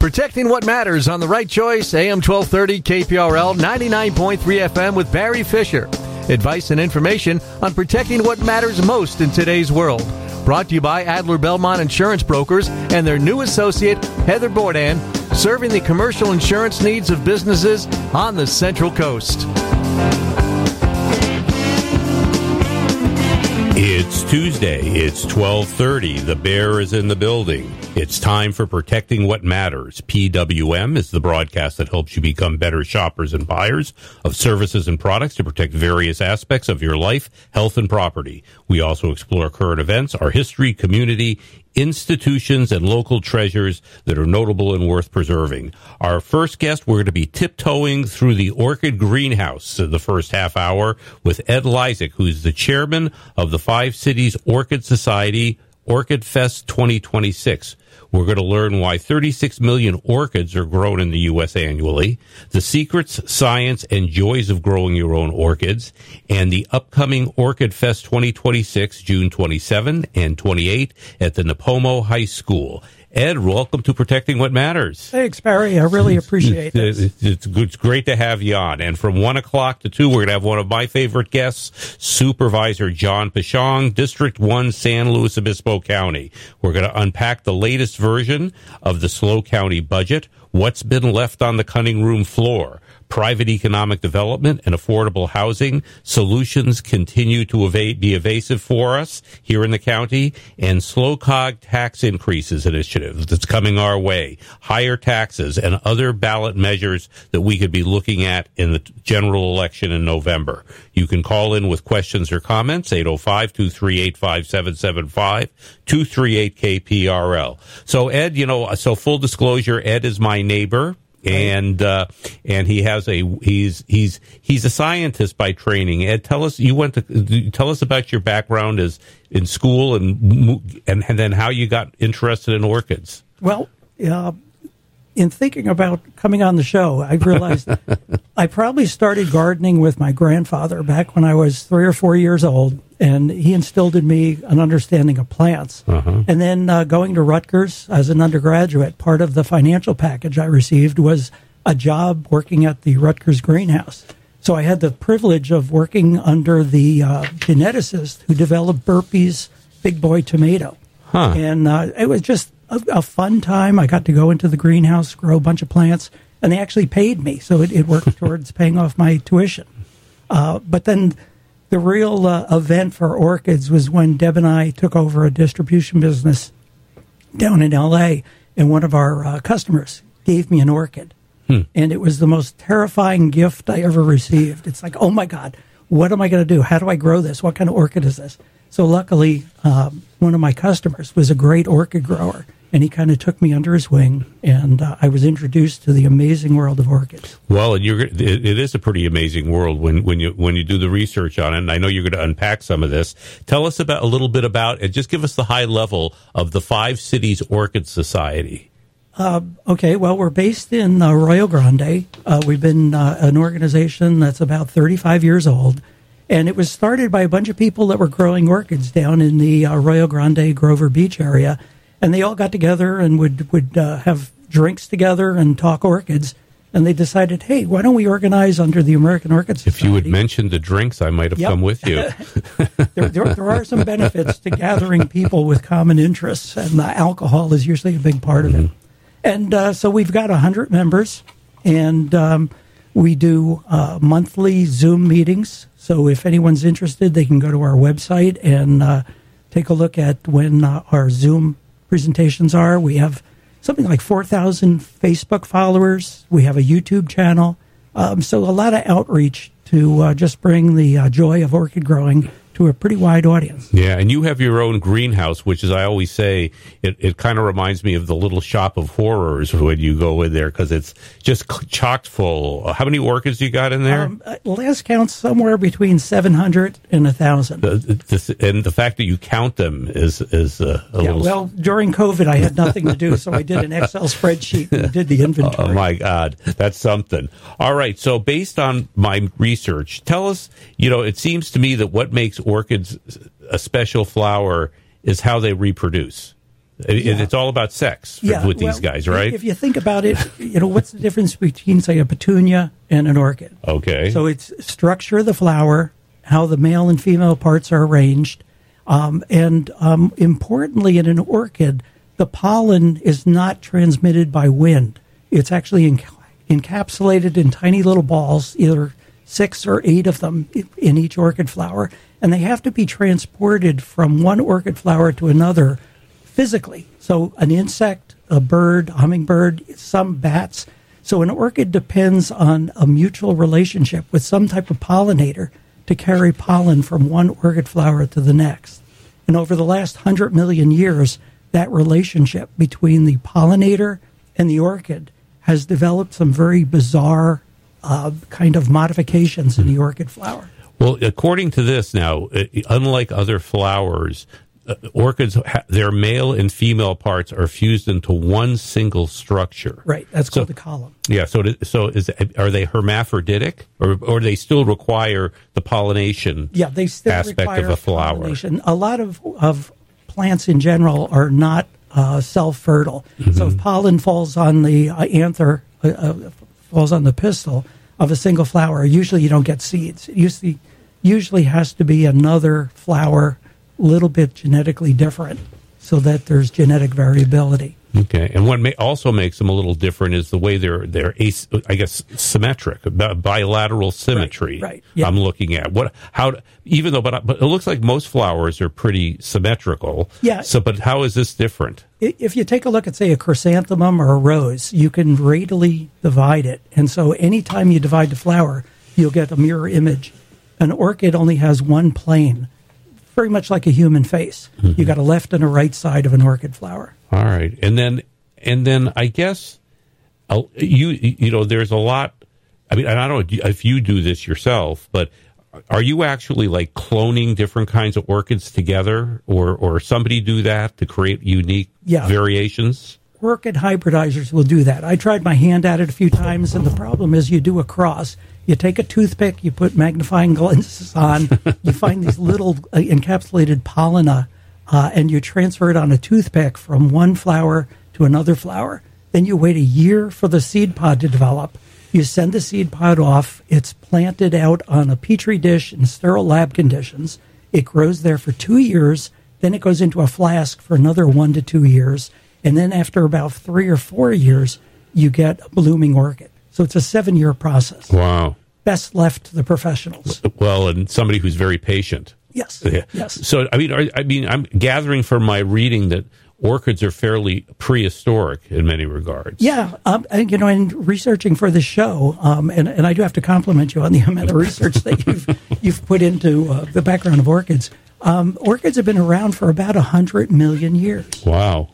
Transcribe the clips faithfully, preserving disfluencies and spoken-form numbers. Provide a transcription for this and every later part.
Protecting what matters on The Right Choice, A M twelve thirty, K P R L, ninety-nine point three F M with Barry Fisher. Advice and information on protecting what matters most in today's world. Brought to you by Adler Belmont Insurance Brokers and their new associate, Heather Bourdain, serving the commercial insurance needs of businesses on the Central Coast. It's Tuesday. It's twelve thirty. The Bear is in the building. It's time for Protecting What Matters. P W M is the broadcast that helps you become better shoppers and buyers of services and products to protect various aspects of your life, health, and property. We also explore current events, our history, community, institutions, and local treasures that are notable and worth preserving. Our first guest, we're going to be tiptoeing through the Orchid Greenhouse in the first half hour with Ed Lysak, who's the chairman of the Five Cities Orchid Society Orchid Fest twenty twenty-six. We're going to learn why thirty-six million orchids are grown in the U S annually, the secrets, science, and joys of growing your own orchids, and the upcoming Orchid Fest twenty twenty-six, June twenty-seventh and twenty-eighth at the Nipomo High School. Ed, welcome to Protecting What Matters. Thanks, Barry. I really appreciate it. It's, it's, it's great to have you on. And from one o'clock to two, we're going to have one of my favorite guests, Supervisor John Pashong, District one, San Luis Obispo County. We're going to unpack the latest version of the SLO County budget, what's been left on the cutting room floor. Private economic development and affordable housing solutions continue to evade, be evasive for us here in the county, and SLOCOG tax increases initiative that's coming our way, higher taxes, and other ballot measures that we could be looking at in the general election in November. You can call in with questions or comments, eight oh five, two three eight, five seven seven five, two three eight K P R L. So, Ed, you know, so full disclosure, Ed is my neighbor. And uh, and he has a he's he's he's a scientist by training. Ed, tell us you went to tell us about your background as in school and and, and then how you got interested in orchids. Well, uh, in thinking about coming on the show, I realized I probably started gardening with my grandfather back when I was three or four years old, and he instilled in me an understanding of plants. Uh-huh. And then uh, going to Rutgers as an undergraduate, part of the financial package I received was a job working at the Rutgers greenhouse. So I had the privilege of working under the uh, geneticist who developed Burpee's Big Boy tomato. Huh. And uh, it was just a, a fun time. I got to go into the greenhouse, grow a bunch of plants, and they actually paid me. So it, it worked towards paying off my tuition. Uh, but then the real uh, event for orchids was when Deb and I took over a distribution business down in L A, and one of our uh, customers gave me an orchid. Hmm. And it was the most terrifying gift I ever received. It's like, oh, my God, what am I going to do? How do I grow this? What kind of orchid is this? So luckily, um, one of my customers was a great orchid grower, and he kind of took me under his wing, and uh, I was introduced to the amazing world of orchids. Well, and you're, it, it is a pretty amazing world when, when you when you do the research on it, and I know you're going to unpack some of this. Tell us about a little bit about, and just give us the high level of the Five Cities Orchid Society. Uh, okay, well, we're based in uh, Arroyo Grande. Uh, we've been uh, an organization that's about thirty-five years old. And it was started by a bunch of people that were growing orchids down in the uh, Arroyo Grande, Grover Beach area. And they all got together and would, would uh, have drinks together and talk orchids. And they decided, hey, why don't we organize under the American Orchid Society? If you had mentioned the drinks, I might have yep. come with you. there, there, there are some benefits to gathering people with common interests, and uh, alcohol is usually a big part of mm-hmm. it. And uh, so we've got one hundred members, and um, we do uh, monthly Zoom meetings. So if anyone's interested, they can go to our website and uh, take a look at when uh, our Zoom presentations are. We have something like four thousand Facebook followers. We have a YouTube channel. Um, so a lot of outreach to uh, just bring the uh, joy of orchid growing to a pretty wide audience. Yeah, and you have your own greenhouse, which, as I always say, it, it kind of reminds me of the little shop of horrors when you go in there, because it's just chock full. How many orchids you got in there? Um, last count, somewhere between seven hundred and one thousand. The, the, and the fact that you count them is, is uh, a yeah, little... Well, during COVID, I had nothing to do, so I did an Excel spreadsheet and did the inventory. Oh, my God. That's something. All right, so based on my research, tell us, you know, it seems to me that what makes orchids a special flower is how they reproduce. It, Yeah. It's all about sex for, Yeah, with these well, guys, right? If you think about it, you know, what's the difference between, say, a petunia and an orchid? Okay. So it's structure of the flower, how the male and female parts are arranged, um, and um, importantly, in an orchid, the pollen is not transmitted by wind. It's actually enc- encapsulated in tiny little balls, either six or eight of them in each orchid flower, and they have to be transported from one orchid flower to another physically. So an insect, a bird, a hummingbird, some bats. So an orchid depends on a mutual relationship with some type of pollinator to carry pollen from one orchid flower to the next. And over the last hundred million years, that relationship between the pollinator and the orchid has developed some very bizarre uh, kind of modifications in the orchid flower. Well, according to this now, uh, unlike other flowers, uh, orchids, ha- their male and female parts are fused into one single structure. Right, that's So- called the column. Yeah. So, it- so is are they hermaphroditic, or or they still require the pollination? Yeah, they still aspect require of a flower. pollination. A lot of, of plants in general are not uh, self-fertile. Mm-hmm. So if pollen falls on the uh, anther, uh, uh, falls on the pistil of a single flower, usually you don't get seeds. It usually, usually has to be another flower, a little bit genetically different, so that there's genetic variability. Okay, and what may, also makes them a little different is the way they're they're as, I guess symmetric, bi- bilateral symmetry. Right, right, yeah. I'm looking at what how even though but but it looks like most flowers are pretty symmetrical. Yeah. So, but how is this different? I- If you take a look at, say, a chrysanthemum or a rose, you can radially divide it. And so anytime you divide the flower, you'll get a mirror image. An orchid only has one plane, very much like a human face. Mm-hmm. You got a left and a right side of an orchid flower. All right, and then and then I guess uh, you you know there's a lot. I mean, and I don't know if you do this yourself, but are you actually like cloning different kinds of orchids together, or or somebody do that to create unique Yeah. variations? Orchid hybridizers will do that. I tried my hand at it a few times, and the problem is you do a cross. You take a toothpick, you put magnifying glasses on, you find these little uh, encapsulated pollena, uh, and you transfer it on a toothpick from one flower to another flower. Then you wait a year for the seed pod to develop. You send the seed pod off. It's planted out on a petri dish in sterile lab conditions. It grows there for two years. Then it goes into a flask for another one to two years. And then after about three or four years, you get a blooming orchid. So it's a seven-year process. Wow. Best left to the professionals. Well, and somebody who's very patient. Yes. Yeah. Yes. So I mean, are, I mean, I'm gathering from my reading that orchids are fairly prehistoric in many regards. Yeah, um, and, you know, in researching for the show, um, and, and I do have to compliment you on the amount of research that you've you've put into uh, the background of orchids. Um, orchids have been around for about a hundred million years. Wow.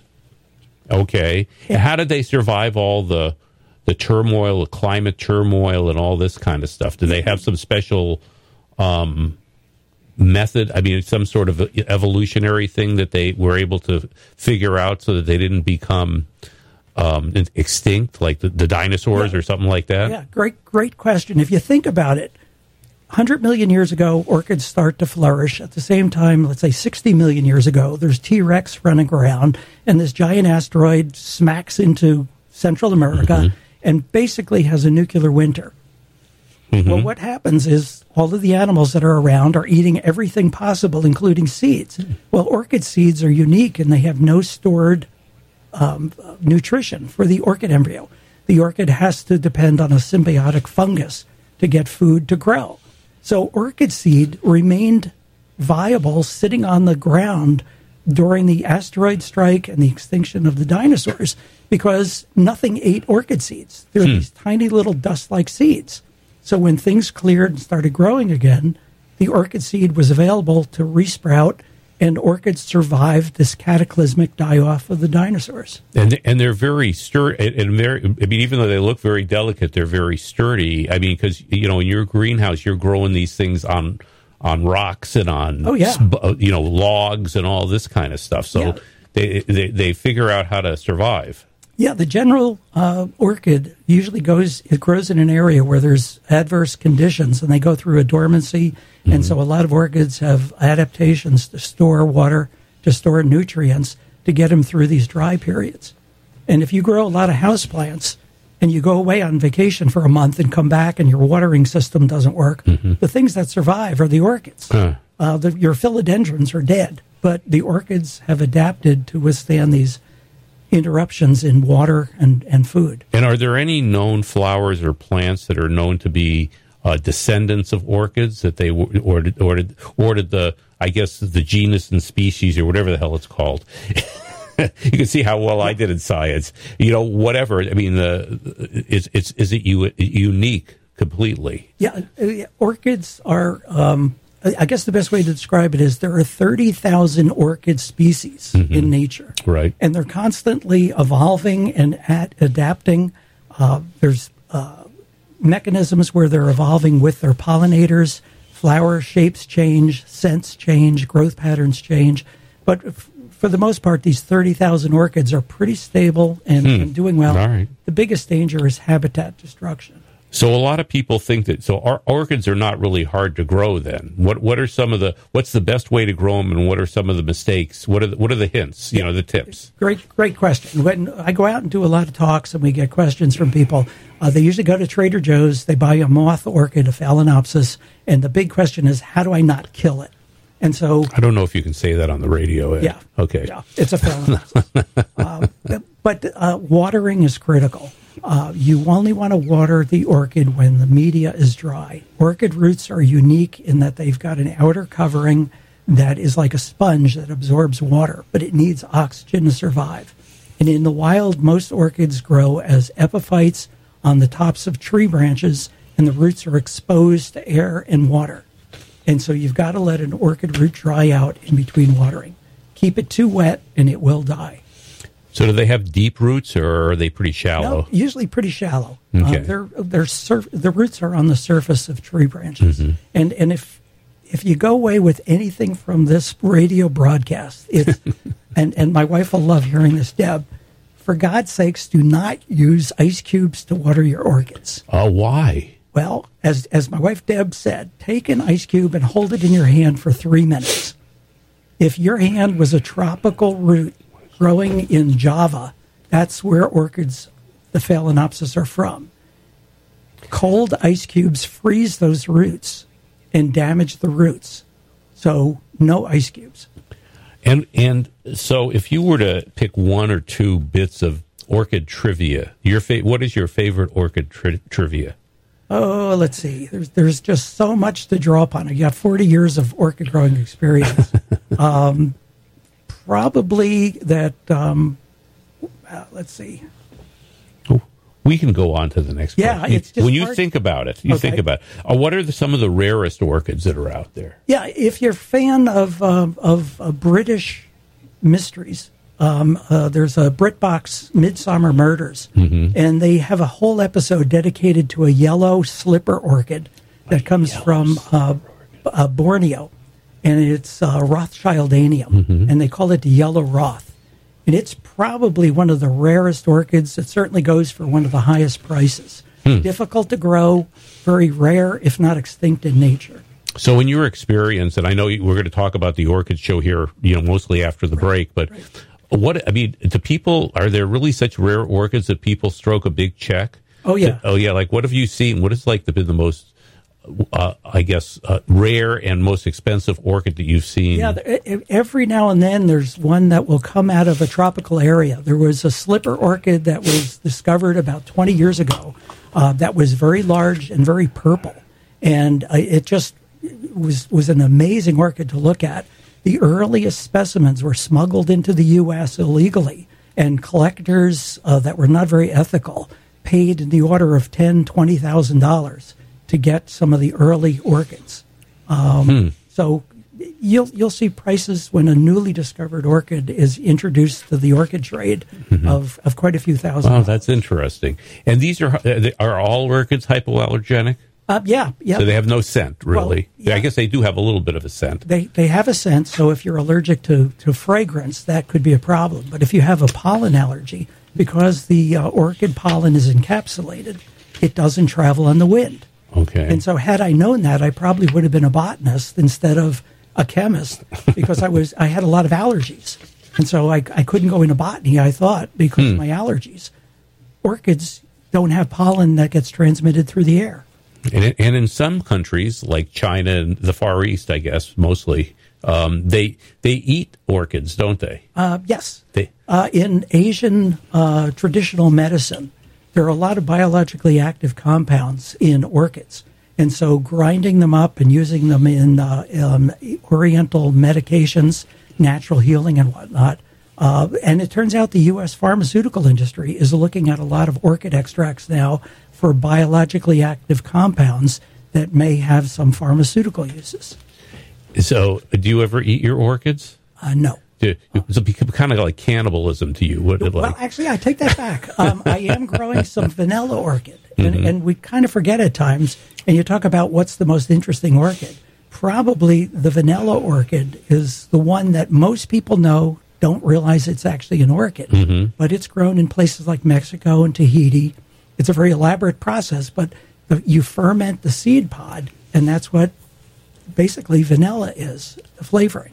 Okay. And how did they survive all the the turmoil, the climate turmoil, and all this kind of stuff? Do they have some special um, method? I mean, some sort of evolutionary thing that they were able to figure out so that they didn't become um, extinct, like the, the dinosaurs Yeah. or something like that? Yeah, great, great question. If you think about it, one hundred million years ago, orchids start to flourish. At the same time, let's say sixty million years ago, there's T-Rex running around, and this giant asteroid smacks into Central America Mm-hmm. and basically has a nuclear winter. Mm-hmm. Well, what happens is all of the animals that are around are eating everything possible, including seeds. Well, orchid seeds are unique, and they have no stored um, nutrition for the orchid embryo. The orchid has to depend on a symbiotic fungus to get food to grow. So orchid seed remained viable sitting on the ground during the asteroid strike and the extinction of the dinosaurs because nothing ate orchid seeds. They're Hmm. these tiny little dust-like seeds. So when things cleared and started growing again, the orchid seed was available to resprout, and orchids survived this cataclysmic die-off of the dinosaurs. And and they're very sturdy. And very, I mean, even though they look very delicate, they're very sturdy. I mean, because you know, in your greenhouse, you're growing these things on on rocks and on Oh, yeah. sp- you know logs and all this kind of stuff. So Yeah. they, they they figure out how to survive. Yeah, the general uh, orchid usually goes, it grows in an area where there's adverse conditions and they go through a dormancy. And so a lot of orchids have adaptations to store water, to store nutrients, to to get them through these dry periods. And if you grow a lot of houseplants and you go away on vacation for a month and come back and your watering system doesn't work, mm-hmm. the things that survive are the orchids. Huh. Uh, the, your philodendrons are dead, but the orchids have adapted to withstand these interruptions in water and, and food. And are there any known flowers or plants that are known to be uh, descendants of orchids that they ordered, ordered, ordered the, I guess, the genus and species or whatever the hell it's called? You can see how well I did in science. You know, whatever. I mean, uh, is, is, is it u- unique completely? Yeah, orchids are... Um, I guess the best way to describe it is there are thirty thousand orchid species mm-hmm. in nature. Right. And they're constantly evolving and at, adapting. Uh, there's uh, mechanisms where they're evolving with their pollinators. Flower shapes change, scents change, growth patterns change. But f- for the most part, these thirty thousand orchids are pretty stable and, hmm. and doing well. All right. The biggest danger is habitat destruction. So a lot of people think that so our orchids are not really hard to grow. Then what what are some of the what's the best way to grow them, and what are some of the mistakes? What are the, what are the hints? You know, the tips. Great great question. When I go out and do a lot of talks, and we get questions from people, uh, they usually go to Trader Joe's. They buy a moth orchid, a Phalaenopsis, and the big question is, how do I not kill it? And so I don't know if you can say that on the radio. Ed. Yeah. Okay. Yeah, it's a Phalaenopsis. uh, but uh, watering is critical. Uh, you only want to water the orchid when the media is dry. Orchid roots are unique in that they've got an outer covering that is like a sponge that absorbs water, but it needs oxygen to survive. And in the wild, most orchids grow as epiphytes on the tops of tree branches, and the roots are exposed to air and water. And so you've got to let an orchid root dry out in between watering. Keep it too wet, and it will die. So do they have deep roots, or are they pretty shallow? No, usually pretty shallow. Okay. Uh, they're, they're surf- the roots are on the surface of tree branches. Mm-hmm. And and if if you go away with anything from this radio broadcast, it's, and, and my wife will love hearing this, Deb, for God's sakes, do not use ice cubes to water your orchids. Oh, uh, why? Well, as as my wife Deb said, take an ice cube and hold it in your hand for three minutes. If your hand was a tropical root growing in Java, that's where orchids, the Phalaenopsis, are from. Cold ice cubes freeze those roots and damage the roots. So no ice cubes. And and so if you were to pick one or two bits of orchid trivia, your fa- what is your favorite orchid tri- trivia? Oh, let's see. There's there's just so much to draw upon. I got forty years of orchid growing experience. um, probably that, um, uh, let's see. Oh, we can go on to the next one. Yeah, it's just when you hard. think about it, you Okay. think about it. Uh, what are the, some of the rarest orchids that are out there? Yeah, if you're a fan of, um, of uh, British mysteries, Um, uh, there's a BritBox Midsummer Murders, mm-hmm. and they have a whole episode dedicated to a yellow slipper orchid that comes from uh, uh, Borneo, and it's uh, Rothschildanium, mm-hmm. and they call it the yellow Roth. And it's probably one of the rarest orchids. It certainly goes for one of the highest prices. Hmm. Difficult to grow, very rare, if not extinct in nature. So in your experience, and I know we're going to talk about the orchid show here, you know, mostly after the right. break, but... Right. What I mean, do people, are there really such rare orchids that people stroke a big check? Oh yeah, oh yeah. Like, what have you seen? What is like the been the most, uh, I guess, uh, rare and most expensive orchid that you've seen? Yeah, every now and then there's one that will come out of a tropical area. There was a slipper orchid that was discovered about twenty years ago uh, that was very large and very purple, and uh, it just was was an amazing orchid to look at. The earliest specimens were smuggled into the U S illegally, and collectors uh, that were not very ethical paid in the order of ten thousand dollars, twenty thousand dollars to get some of the early orchids. Um, hmm. So you'll you'll see prices when a newly discovered orchid is introduced to the orchid trade mm-hmm. of, of quite a few thousand. Oh, that's interesting. And these are are all orchids hypoallergenic? Uh, yeah, yeah. So they have no scent, really. Well, yeah. I guess they do have a little bit of a scent. They they have a scent, so if you're allergic to, to fragrance, that could be a problem. But if you have a pollen allergy, because the uh, orchid pollen is encapsulated, it doesn't travel on the wind. Okay. And so had I known that, I probably would have been a botanist instead of a chemist, because I was I had a lot of allergies. And so I, I couldn't go into botany, I thought, because Hmm. of my allergies. Orchids don't have pollen that gets transmitted through the air. And, and in some countries, like China and the Far East, I guess, mostly, um, they they eat orchids, don't they? Uh, yes. They, Uh, in Asian uh, traditional medicine, there are a lot of biologically active compounds in orchids. And so grinding them up and using them in uh, um, oriental medications, natural healing and whatnot. Uh, and it turns out the U S pharmaceutical industry is looking at a lot of orchid extracts now for biologically active compounds that may have some pharmaceutical uses. so, do you ever eat your orchids? Uh, no. Do, it's a, kind of like cannibalism to you. What it Well, like? actually, I take that back. Um, I am growing some vanilla orchid, and, Mm-hmm. and we kind of forget at times. And you talk about what's the most interesting orchid. Probably the vanilla orchid is the one that most people know, don't realize it's actually an orchid. Mm-hmm. But it's grown in places like Mexico and Tahiti. It's a very elaborate process, but the, you ferment the seed pod, and that's what basically vanilla is, the flavoring.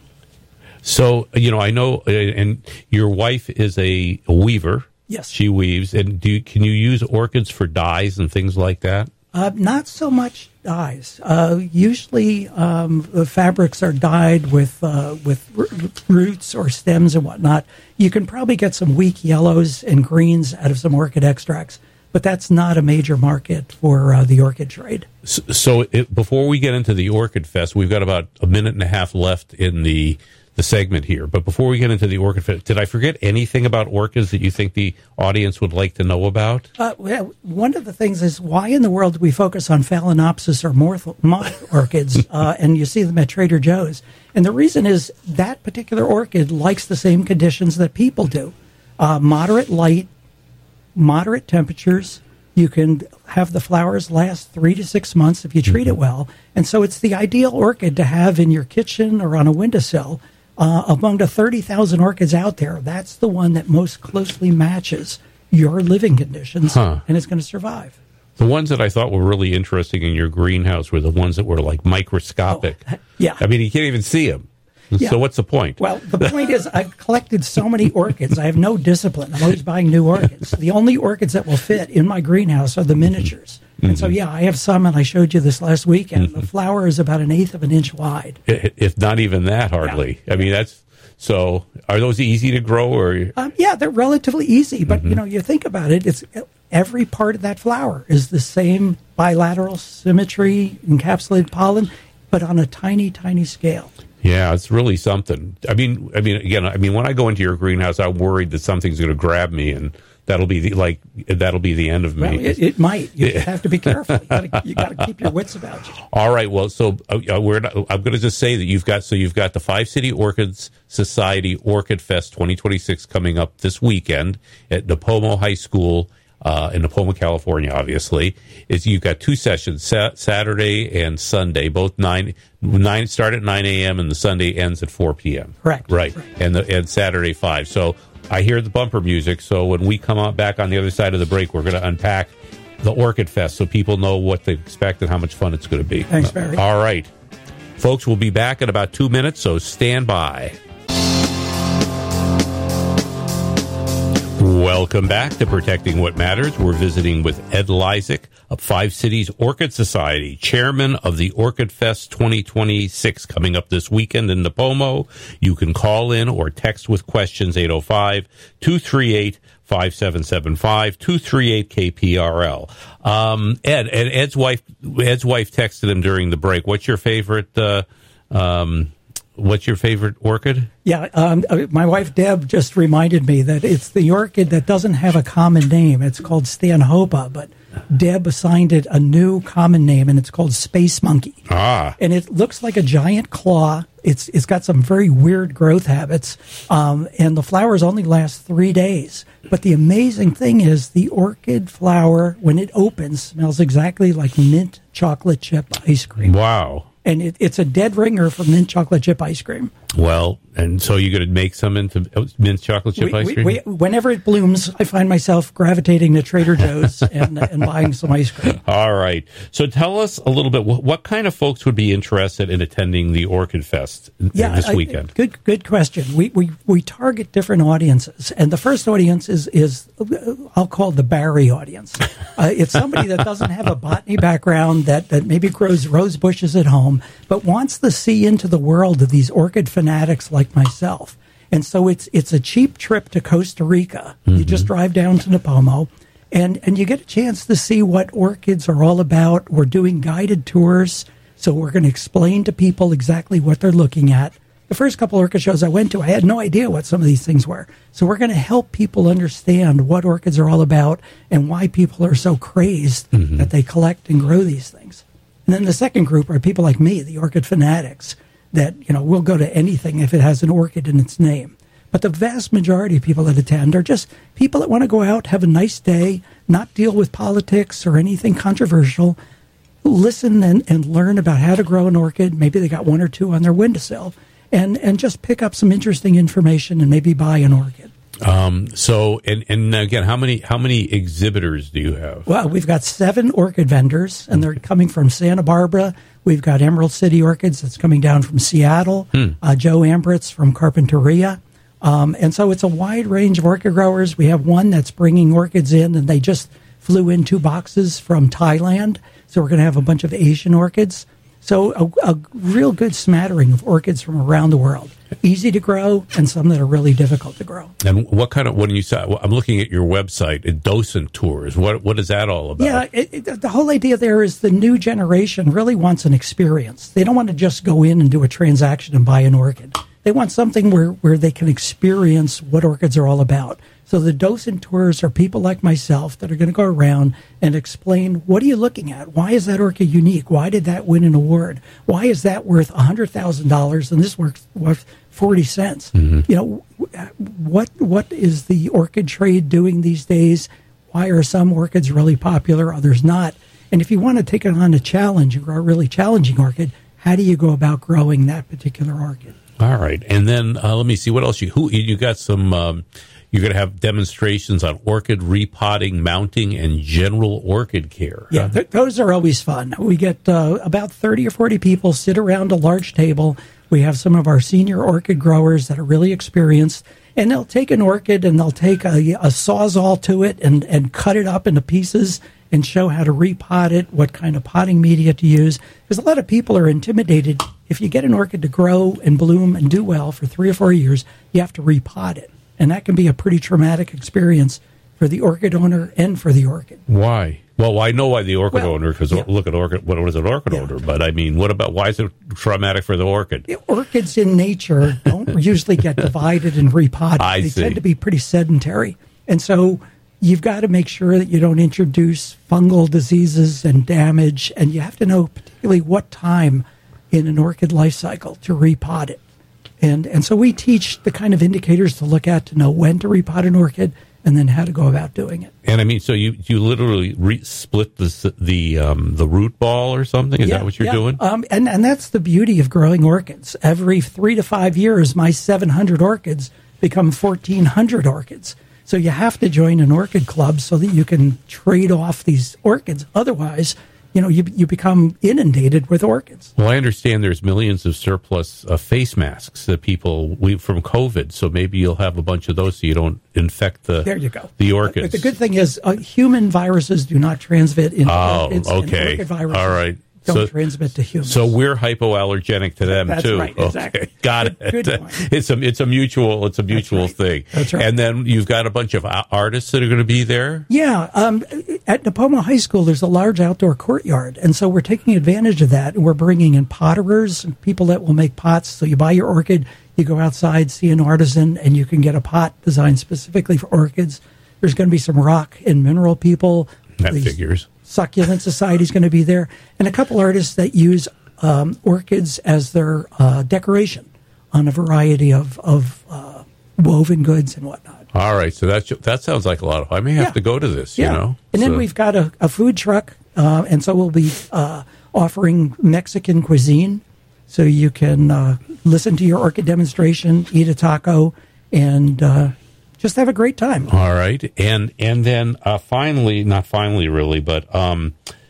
So, you know, I know, uh, and your wife is a, a weaver. Yes. She weaves. And do you, can you use orchids for dyes and things like that? Uh, not so much dyes. Uh, usually, um, the fabrics are dyed with uh, with r- roots or stems and whatnot. You can probably get some weak yellows and greens out of some orchid extracts, but that's not a major market for uh, the orchid trade. So, so it, before we get into the Orchid Fest, we've got about a minute and a half left in the the segment here. But before we get into the Orchid Fest, did I forget anything about orchids that you think the audience would like to know about? Uh, well, one of the things is why in the world do we focus on Phalaenopsis or moth, moth orchids, uh, and you see them at Trader Joe's? And the reason is that particular orchid likes the same conditions that people do. Uh, moderate light, moderate temperatures. You can have the flowers last three to six months if you treat it well. And so it's the ideal orchid to have in your kitchen or on a windowsill. Uh, among the thirty thousand orchids out there, that's the one that most closely matches your living conditions, Huh. and it's going to survive. The ones that I thought were really interesting in your greenhouse were the ones that were like microscopic. Oh, yeah. I mean, you can't even see them. Yeah. So what's the point? Well, the point is, I've collected so many orchids. I have no discipline. I'm always buying new orchids. The only orchids that will fit in my greenhouse are the miniatures. Mm-hmm. And so, yeah, I have some, and I showed you this last weekend. Mm-hmm. The flower is about an eighth of an inch wide. If not even that, hardly. Yeah. I mean, that's so. Are those easy to grow, or? Um, yeah, they're relatively easy. But mm-hmm. you know, you think about it. It's every part of that flower is the same bilateral symmetry, encapsulated pollen, but on a tiny, tiny scale. Yeah, it's really something. I mean, I mean, again, I mean, when I go into your greenhouse, I'm worried that something's going to grab me, and that'll be the, like that'll be the end of me. Well, it, it might. You yeah. have to be careful. You got to keep your wits about you. All right. Well, so uh, we're. Not, I'm going to just say that you've got. So you've got the Five City Orchids Society Orchid Fest twenty twenty-six coming up this weekend at Nipomo High School. Uh, in Nipomo, California, obviously, is you've got two sessions, sa- Saturday and Sunday, both nine nine start at nine a.m. and the Sunday ends at four p.m. Correct. Right, right. and the and Saturday five. So I hear the bumper music. So when we come out back on the other side of the break, we're going to unpack the Orchid Fest so people know what to expect and how much fun it's going to be. Thanks, Barry. Uh, all right, folks, we'll be back in about two minutes. So stand by. Welcome back to Protecting What Matters. We're visiting with Ed Lysick of Five Cities Orchid Society, chairman of the Orchid Fest twenty twenty-six, coming up this weekend in Nipomo. You can call in or text with questions, eight oh five, two three eight, five seven seven five, two three eight K P R L. Um, Ed, Ed, Ed's wife, Ed's wife texted him during the break. What's your favorite, uh, um, What's your favorite orchid? Yeah, um, my wife Deb just reminded me that it's the orchid that doesn't have a common name. It's called Stanhopa, but Deb assigned it a new common name, and it's called Space Monkey. Ah. And it looks like a giant claw. It's It's got some very weird growth habits, um, and the flowers only last three days. But the amazing thing is the orchid flower, when it opens, smells exactly like mint chocolate chip ice cream. Wow. And it, it's a dead ringer for mint chocolate chip ice cream. Well, and so you're going to make some into mint chocolate chip we, ice cream? We, we, whenever it blooms, I find myself gravitating to Trader Joe's and, and buying some ice cream. All right. So tell us a little bit, what, what kind of folks would be interested in attending the Orchid Fest yeah, this I, weekend? Good good question. We, we we target different audiences. And the first audience is, is I'll call the Barry audience. Uh, it's somebody that doesn't have a botany background, that, that maybe grows rose bushes at home, but wants to see into the world of these orchid fanatics like myself. And so it's it's a cheap trip to Costa Rica. Mm-hmm. You just drive down to Nipomo, and, and you get a chance to see what orchids are all about. We're doing guided tours, so we're going to explain to people exactly what they're looking at. The first couple orchid shows I went to, I had no idea what some of these things were. So we're going to help people understand what orchids are all about and why people are so crazed mm-hmm. that they collect and grow these things. And then the second group are people like me, the orchid fanatics, that, you know, will go to anything if it has an orchid in its name. But the vast majority of people that attend are just people that want to go out, have a nice day, not deal with politics or anything controversial, listen and, and learn about how to grow an orchid. Maybe they got one or two on their windowsill, and, and just pick up some interesting information and maybe buy an orchid. Um, so, and, and again, how many how many exhibitors do you have? Well, we've got seven orchid vendors, and they're coming from Santa Barbara. We've got Emerald City Orchids that's coming down from Seattle, hmm. uh, Joe Ambritz from Carpinteria. Um, and so it's a wide range of orchid growers. We have one that's bringing orchids in, and they just flew in two boxes from Thailand. So we're going to have a bunch of Asian orchids. So a, a real good smattering of orchids from around the world. Easy to grow, and some that are really difficult to grow. And what kind of, when you say, I'm looking at your website, docent tours, what what is that all about? Yeah, it, it, the whole idea there is the new generation really wants an experience. They don't want to just go in and do a transaction and buy an orchid. They want something where, where they can experience what orchids are all about. So the docent tours are people like myself that are going to go around and explain, what are you looking at? Why is that orchid unique? Why did that win an award? Why is that worth one hundred thousand dollars and this worth, worth forty cents? Mm-hmm. You know, what what is the orchid trade doing these days? Why are some orchids really popular, others not? And if you want to take it on a challenge and grow a really challenging orchid, how do you go about growing that particular orchid? All right. And then uh, let me see, what else you, who, you got some... Um, You're going to have demonstrations on orchid repotting, mounting, and general orchid care. Yeah, th- those are always fun. We get uh, about thirty or forty people sit around a large table. We have some of our senior orchid growers that are really experienced, and they'll take an orchid and they'll take a, a sawzall to it and, and cut it up into pieces and show how to repot it, what kind of potting media to use. Because a lot of people are intimidated. If you get an orchid to grow and bloom and do well for three or four years, you have to repot it. And that can be a pretty traumatic experience for the orchid owner and for the orchid. Why? Well, I know why the orchid well, owner, because yeah. look at orchid. What is an orchid yeah. owner? But I mean, what about, why is it traumatic for the orchid? The orchids in nature don't usually get divided and repotted. I they see. tend to be pretty sedentary. And so you've got to make sure that you don't introduce fungal diseases and damage. And you have to know particularly what time in an orchid life cycle to repot it. And and so we teach the kind of indicators to look at to know when to repot an orchid and then how to go about doing it. And I mean, so you, you literally re- split the the um, the root ball or something? Is yeah, that what you're yeah. doing? Um, and, and that's the beauty of growing orchids. Every three to five years, my seven hundred orchids become fourteen hundred orchids. So you have to join an orchid club so that you can trade off these orchids. Otherwise, you know, you you become inundated with orchids. Well, I understand there's millions of surplus uh, face masks that people we from COVID, so maybe you'll have a bunch of those so you don't infect the there you go the orchids. But the good thing is, uh, human viruses do not transmit into oh, orchids. okay, and orchid viruses all right. Don't so, transmit to humans. So we're hypoallergenic to them That's too. Right, exactly. Okay, got good, it. Good point. It's a it's a mutual it's a mutual That's thing. Right. That's right. And then you've got a bunch of artists that are going to be there. Yeah, um, at Nipomo High School, there's a large outdoor courtyard, and so we're taking advantage of that. And we're bringing in potterers and people that will make pots. So you buy your orchid, you go outside, see an artisan, and you can get a pot designed specifically for orchids. There's going to be some rock and mineral people. That figures. Succulent Society is going to be there, and a couple artists that use um, orchids as their uh, decoration on a variety of, of uh, woven goods and whatnot. All right, so that that sounds like a lot of. I may have yeah. to go to this. Yeah. You know, and then so. we've got a, a food truck, uh, and so we'll be uh, offering Mexican cuisine. So you can uh, listen to your orchid demonstration, eat a taco, and uh, just have a great time. All right. And and then uh, finally, not finally really, but um,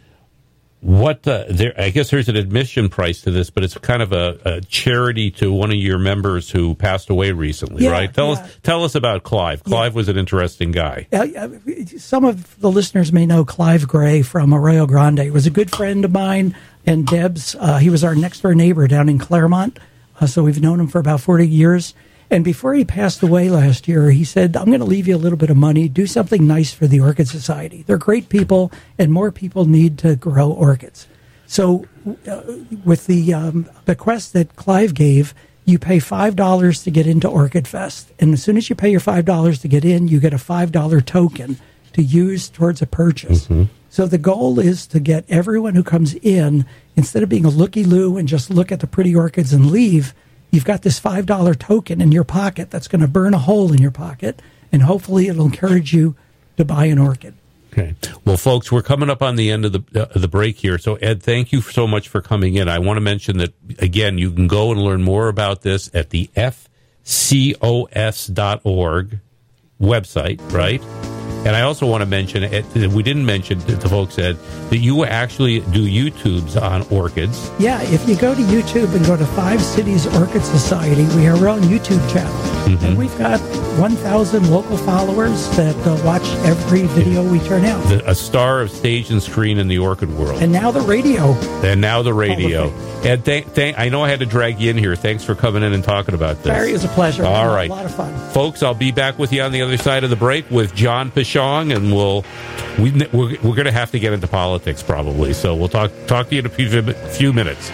what uh, there? I guess there's an admission price to this, but it's kind of a, a charity to one of your members who passed away recently, yeah, right? Tell yeah. us tell us about Clive. Clive yeah. was an interesting guy. Uh, some of the listeners may know Clive Gray from Arroyo Grande. He was a good friend of mine and Deb's. Uh, he was our next door neighbor down in Claremont, uh, so we've known him for about forty years. And before he passed away last year, he said, I'm going to leave you a little bit of money. Do something nice for the Orchid Society. They're great people, and more people need to grow orchids. So uh, with the um, bequest that Clive gave, you pay five dollars to get into Orchid Fest. And as soon as you pay your five dollars to get in, you get a five dollars token to use towards a purchase. Mm-hmm. So the goal is to get everyone who comes in, instead of being a looky-loo and just look at the pretty orchids and leave, you've got this five dollars token in your pocket that's going to burn a hole in your pocket, and hopefully it'll encourage you to buy an orchid. Okay. Well, folks, we're coming up on the end of the uh, the break here. So, Ed, thank you so much for coming in. I want to mention that, again, you can go and learn more about this at the F C O S dot org website, right? And I also want to mention, we didn't mention to the folks, Ed, that you actually do YouTubes on orchids. Yeah, if you go to YouTube and go to Five Cities Orchid Society, we have our own YouTube channel. Mm-hmm. And we've got one thousand local followers that uh, watch every video we turn out. The, a star of stage and screen in the orchid world. And now the radio. And now the radio. Ed, thank, thank, I know I had to drag you in here. Thanks for coming in and talking about this. Barry, it was a pleasure. All right. A lot of fun. Folks, I'll be back with you on the other side of the break with John Pichon, and we'll, we, we're, we're going to have to get into politics probably. So we'll talk, talk to you in a few, few minutes.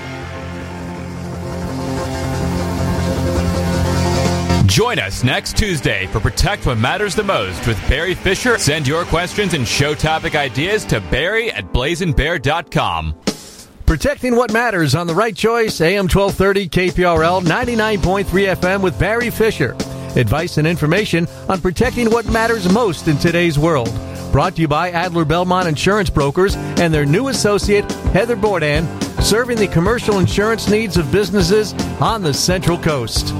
Join us next Tuesday for Protect What Matters the Most with Barry Fisher. Send your questions and show topic ideas to Barry at blazing bear dot com. Protecting what matters on The Right Choice, A M twelve thirty, K P R L, ninety-nine point three F M with Barry Fisher. Advice and information on protecting what matters most in today's world. Brought to you by Adler Belmont Insurance Brokers and their new associate, Heather Bourdain, serving the commercial insurance needs of businesses on the Central Coast.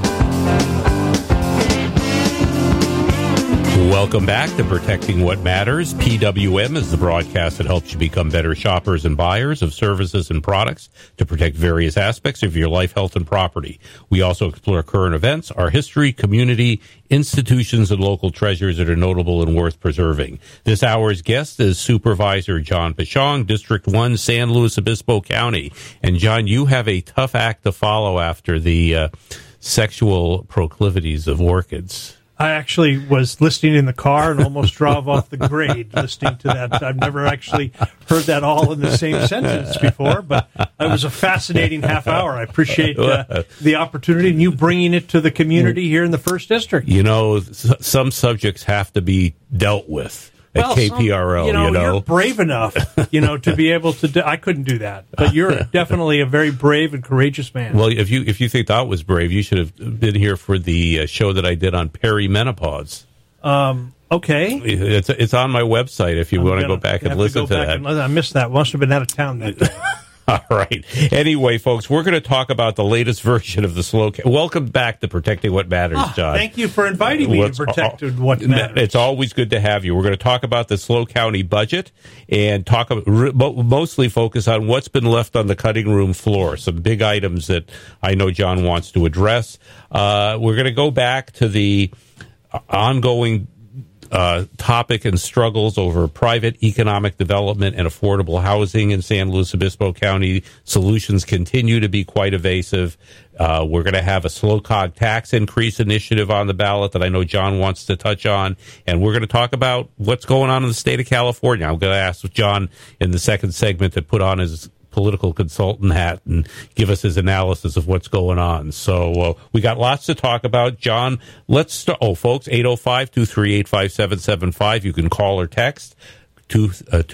Welcome back to Protecting What Matters. P W M is the broadcast that helps you become better shoppers and buyers of services and products to protect various aspects of your life, health, and property. We also explore current events, our history, community, institutions, and local treasures that are notable and worth preserving. This hour's guest is Supervisor John Pichon, District one, San Luis Obispo County. And, John, you have a tough act to follow after the uh, sexual proclivities of orchids. I actually was listening in the car and almost drove off the grade listening to that. I've never actually heard that all in the same sentence before, but it was a fascinating half hour. I appreciate uh, the opportunity and you bringing it to the community here in the first District. You know, some subjects have to be dealt with. At well, K P R L, some, you know, you know, you're brave enough, you know, to be able to do. I couldn't do that, but you're definitely a very brave and courageous man. Well, if you if you think that was brave, you should have been here for the uh, show that I did on perimenopause. Um. Okay. It's it's on my website if you I'm want to go back and listen to, to that. And, I missed that. Must have been out of town that day. All right. Anyway, folks, we're going to talk about the latest version of the slow. Ca- Welcome back to Protecting What Matters, oh, John. Thank you for inviting me What's, to Protect uh, What Matters. It's always good to have you. We're going to talk about the SLO County budget and talk about, mostly focus on what's been left on the cutting room floor. Some big items that I know John wants to address. Uh, we're going to go back to the ongoing Uh, topic and struggles over private economic development and affordable housing in San Luis Obispo County. Solutions continue to be quite evasive. Uh, we're going to have a slow cog tax increase initiative on the ballot that I know John wants to touch on. And we're going to talk about what's going on in the state of California. I'm going to ask John in the second segment to put on his political consultant hat and give us his analysis of what's going on. So uh, we got lots to talk about. John, let's start. Oh, folks, eight oh five, two three eight, five seven seven five. You can call or text two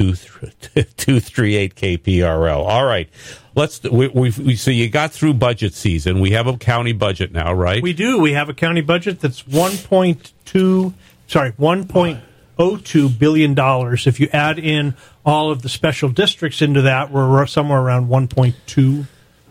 three eight K P R L. All right. Let's. We, we, we, so you got through budget season. We have a county budget now, right? We do. We have a county budget that's one point two, sorry, one point oh two billion dollars. If you add in all of the special districts into that, we're somewhere around one point two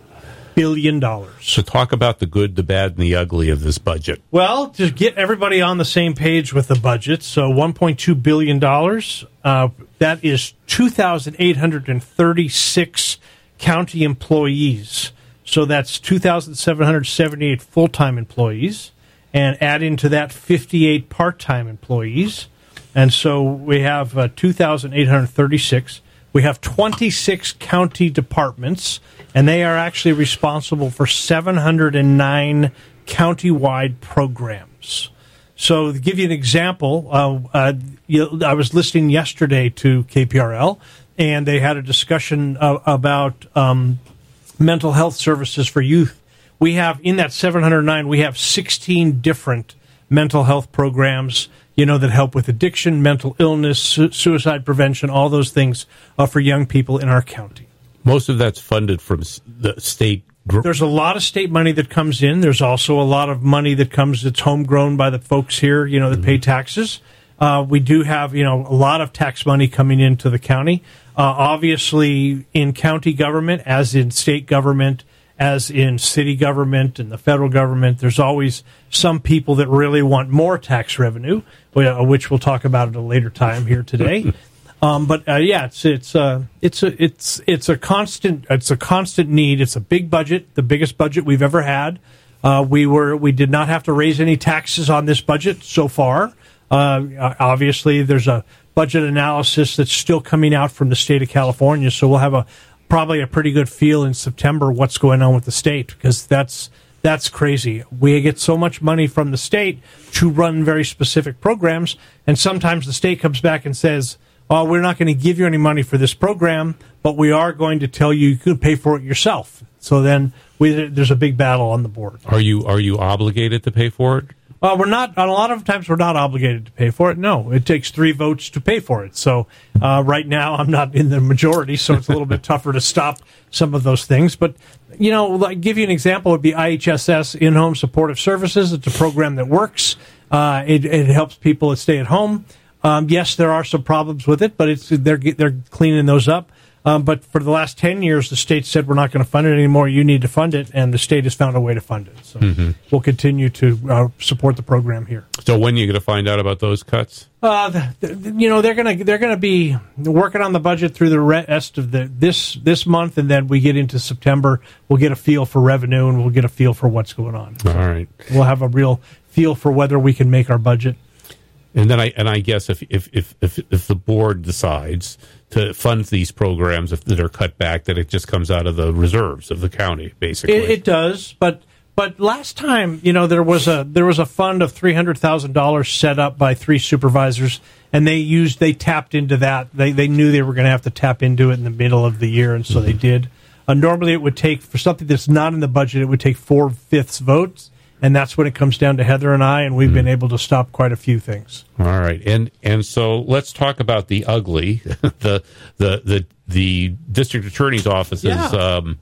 billion dollars. So talk about the good, the bad, and the ugly of this budget. Well, to get everybody on the same page with the budget, so one point two billion dollars, uh, that is two thousand eight hundred thirty-six county employees. So that's two thousand seven hundred seventy-eight full-time employees, and add into that fifty-eight part-time employees. And so we have uh, two thousand eight hundred thirty-six. We have twenty-six county departments, and they are actually responsible for seven hundred nine county-wide programs. So to give you an example, uh, uh, you, I was listening yesterday to K P R L, and they had a discussion uh, about um, mental health services for youth. We have, in that seven hundred nine, we have sixteen different mental health programs, you know, that help with addiction, mental illness, su- suicide prevention, all those things uh, for young people in our county. Most of that's funded from s- the state. Gr- There's a lot of state money that comes in. There's also a lot of money that comes that's homegrown by the folks here, you know, that mm-hmm. pay taxes. Uh, we do have, you know, a lot of tax money coming into the county. Uh, obviously, in county government, as in state government, as in city government and the federal government, there's always some people that really want more tax revenue, which we'll talk about at a later time here today. um, but uh, yeah, it's it's uh, it's a it's it's a constant it's a constant need. It's a big budget, the biggest budget we've ever had. Uh, we were we did not have to raise any taxes on this budget so far. Uh, obviously, there's a budget analysis that's still coming out from the state of California, so we'll have a probably a pretty good feel in September what's going on with the state, because that's that's crazy. We get so much money from the state to run very specific programs, and sometimes the state comes back and says, oh, we're not going to give you any money for this program, but we are going to tell you you could pay for it yourself. So then we, there's a big battle on the board. Are you are you obligated to pay for it? Uh, we're not. A lot of times, we're not obligated to pay for it. No, it takes three votes to pay for it. So uh, right now, I'm not in the majority, so it's a little bit tougher to stop some of those things. But you know, like, give you an example, would be I H S S, In-Home Supportive Services. It's a program that works. Uh, it, it helps people that stay at home. Um, yes, there are some problems with it, but it's they're they're cleaning those up. Um, but for the last ten years, the state said, we're not going to fund it anymore. You need to fund it. And the state has found a way to fund it. So mm-hmm. we'll continue to uh, support the program here. So when are you going to find out about those cuts? Uh, the, the, you know, they're going to they're going to be working on the budget through the rest of the this this month. And then we get into September, we'll get a feel for revenue and we'll get a feel for what's going on. So all right. We'll have a real feel for whether we can make our budget. And then I and I guess if if if if, if the board decides to fund these programs if that are cut back, that it just comes out of the reserves of the county, basically. It, it does, but but last time, you know, there was a there was a fund of three hundred thousand dollars set up by three supervisors, and they used they tapped into that. They they knew they were going to have to tap into it in the middle of the year, and so mm-hmm. they did. Uh, normally, it would take for something that's not in the budget, it would take four fifths votes. And that's when it comes down to Heather and I, and we've mm. been able to stop quite a few things. All right, and and so let's talk about the ugly, the the the the district attorney's office's yeah. um,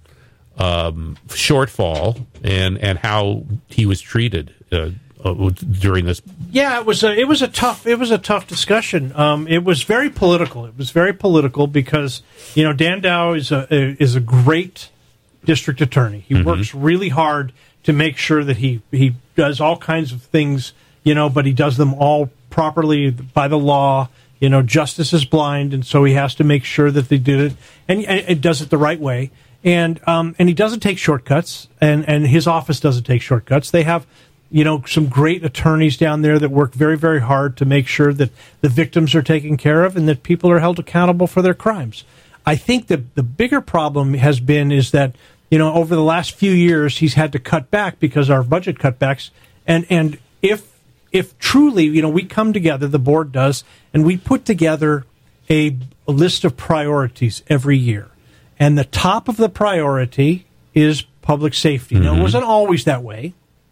um, shortfall, and and how he was treated uh, uh, during this. Yeah, it was a it was a tough it was a tough discussion. Um, it was very political. It was very political because you know Dan Dow is a is a great district attorney. He mm-hmm. works really hard to make sure that he, he does all kinds of things, you know, but he does them all properly by the law. You know, justice is blind, and so he has to make sure that they did it, and, and it does it the right way. And um, and he doesn't take shortcuts, and, and his office doesn't take shortcuts. They have, you know, some great attorneys down there that work very, very hard to make sure that the victims are taken care of and that people are held accountable for their crimes. I think that the bigger problem has been is that, you know, over the last few years, he's had to cut back because our budget cutbacks. And and if if truly, you know, we come together, the board does, and we put together a, a list of priorities every year. And the top of the priority is public safety. Mm-hmm. Now, it wasn't always that way.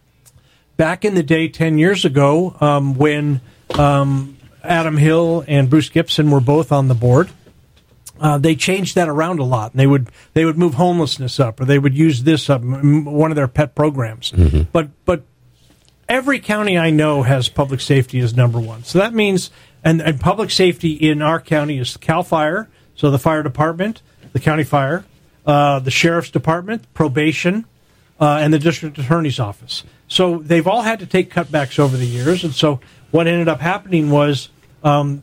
Back in the day, ten years ago, um, when um, Adam Hill and Bruce Gibson were both on the board, Uh, they changed that around a lot, and they would they would move homelessness up, or they would use this up, one of their pet programs. Mm-hmm. But but every county I know has public safety as number one. So that means and, and public safety in our county is CAL FIRE, so the fire department, the county fire, uh, the sheriff's department, probation, uh, and the district attorney's office. So they've all had to take cutbacks over the years, and so what ended up happening was um,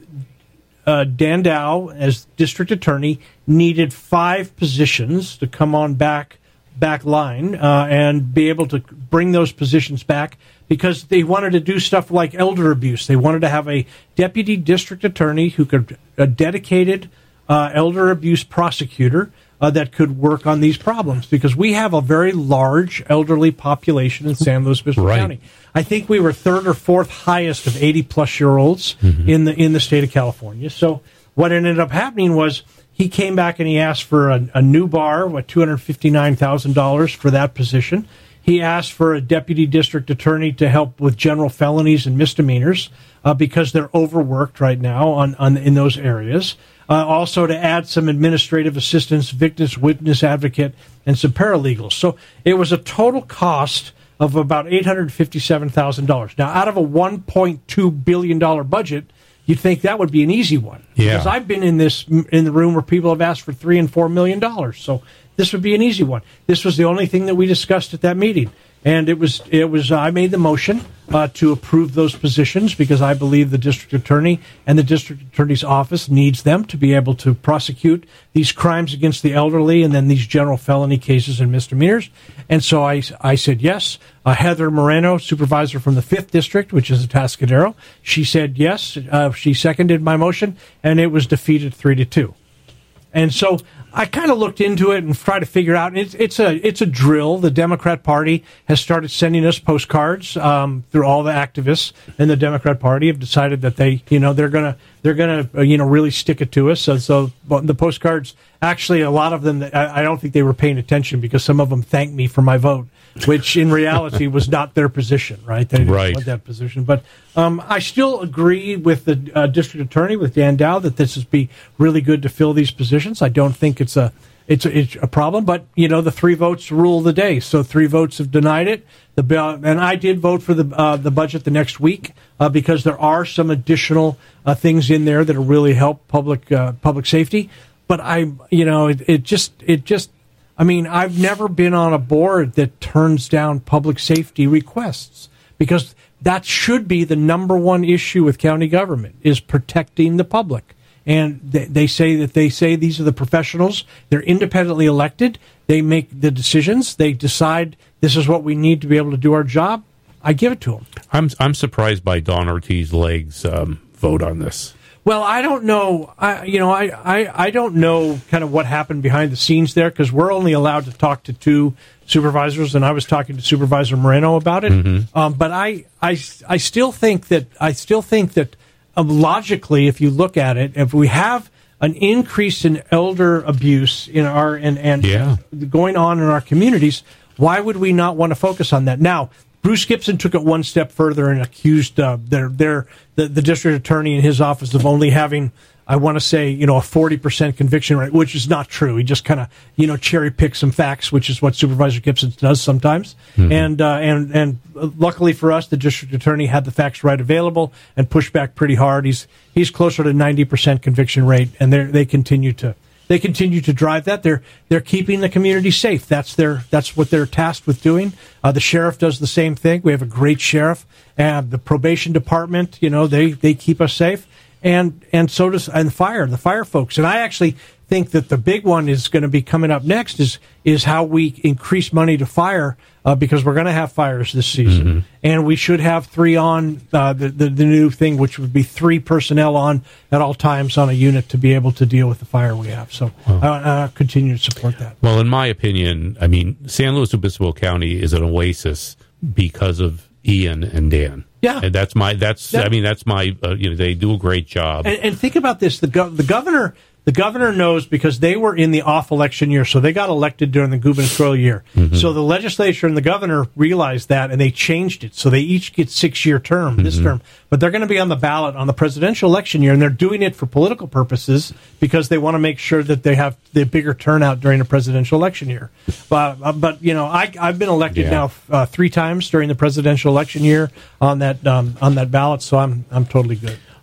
uh, Dan Dow, as district attorney, needed five positions to come on back back line uh, and be able to bring those positions back because they wanted to do stuff like elder abuse. They wanted to have a deputy district attorney who could, a dedicated uh, elder abuse prosecutor uh, that could work on these problems because we have a very large elderly population in San Luis Obispo Right. County. I think we were third or fourth highest of eighty plus year olds mm-hmm. in the in the state of California. So what ended up happening was he came back and he asked for a, a new bar, what two hundred fifty-nine thousand dollars for that position. He asked for a deputy district attorney to help with general felonies and misdemeanors uh, because they're overworked right now on, on in those areas. Uh, also to add some administrative assistance, victims witness advocate, and some paralegals. So it was a total cost of about eight hundred fifty-seven thousand dollars. Now, out of a one point two billion dollars budget, you'd think that would be an easy one. Yeah. Because I've been in this in the room where people have asked for three and four million dollars. So this would be an easy one. This was the only thing that we discussed at that meeting, and it was it was uh, I made the motion uh, to approve those positions because I believe the district attorney and the district attorney's office needs them to be able to prosecute these crimes against the elderly and then these general felony cases and misdemeanors. And so I I said yes. Uh, Heather Moreno, supervisor from the fifth District, which is Atascadero, she said yes. Uh, she seconded my motion, and it was defeated three to two. And so I kind of looked into it and tried to figure out. It's, it's a it's a drill. The Democrat Party has started sending us postcards um, through all the activists in the Democrat Party have decided that they you know they're gonna they're gonna uh, you know really stick it to us. So, so the postcards actually a lot of them I, I don't think they were paying attention because some of them thanked me for my vote, which in reality was not their position, right? They didn't right. want that position. But um, I still agree with the uh, district attorney, with Dan Dow, that this would be really good to fill these positions. I don't think it's a it's a, it's a problem, but you know the three votes rule the day. So three votes have denied it. The bill, and I did vote for the uh, the budget the next week uh, because there are some additional uh, things in there that will really help public uh, public safety. But I, you know, it, it just it just. I mean, I've never been on a board that turns down public safety requests because that should be the number one issue with county government is protecting the public. And they, they say that they say these are the professionals. They're independently elected. They make the decisions. They decide this is what we need to be able to do our job. I give it to them. I'm I'm surprised by Don Ortiz-Legg's um, vote on this. Well, I don't know. I, you know, I, I, I don't know kind of what happened behind the scenes there because we're only allowed to talk to two supervisors, and I was talking to Supervisor Moreno about it. Mm-hmm. Um, but I, I, I still think that I still think that um, logically, if you look at it, if we have an increase in elder abuse in our and and yeah. going on in our communities, why would we not want to focus on that now? Bruce Gibson took it one step further and accused uh, their, their, the, the district attorney in his office of only having, I want to say, you know, a forty percent conviction rate, which is not true. He just kind of, you know, cherry picks some facts, which is what Supervisor Gibson does sometimes. Mm-hmm. And, uh, and, and luckily for us, the district attorney had the facts right available and pushed back pretty hard. He's, he's closer to ninety percent conviction rate, and they they continue to, They continue to drive that. They're they're keeping the community safe. That's their that's what they're tasked with doing. Uh, the sheriff does the same thing. We have a great sheriff, and the probation department. You know, they, they keep us safe, and and so does and the fire the fire folks. And I actually think that the big one is going to be coming up next. Is is how we increase money to fire uh, because we're going to have fires this season, mm-hmm. and we should have three on uh, the, the the new thing, which would be three personnel on at all times on a unit to be able to deal with the fire we have. So wow. I, I continue to support that. Well, in my opinion, I mean, San Luis Obispo County is an oasis because of Ian and Dan. Yeah, and that's my that's yeah. I mean that's my uh, you know they do a great job. And, and think about this: the gov- the governor. The governor knows because they were in the off election year, so they got elected during the gubernatorial year. Mm-hmm. So the legislature and the governor realized that, and they changed it. So they each get six-year term, mm-hmm. this term. But they're going to be on the ballot on the presidential election year, and they're doing it for political purposes because they want to make sure that they have the bigger turnout during the presidential election year. But, uh, but you know, I, I've been elected yeah. now uh, three times during the presidential election year on that um, on that ballot, so I'm I'm totally good.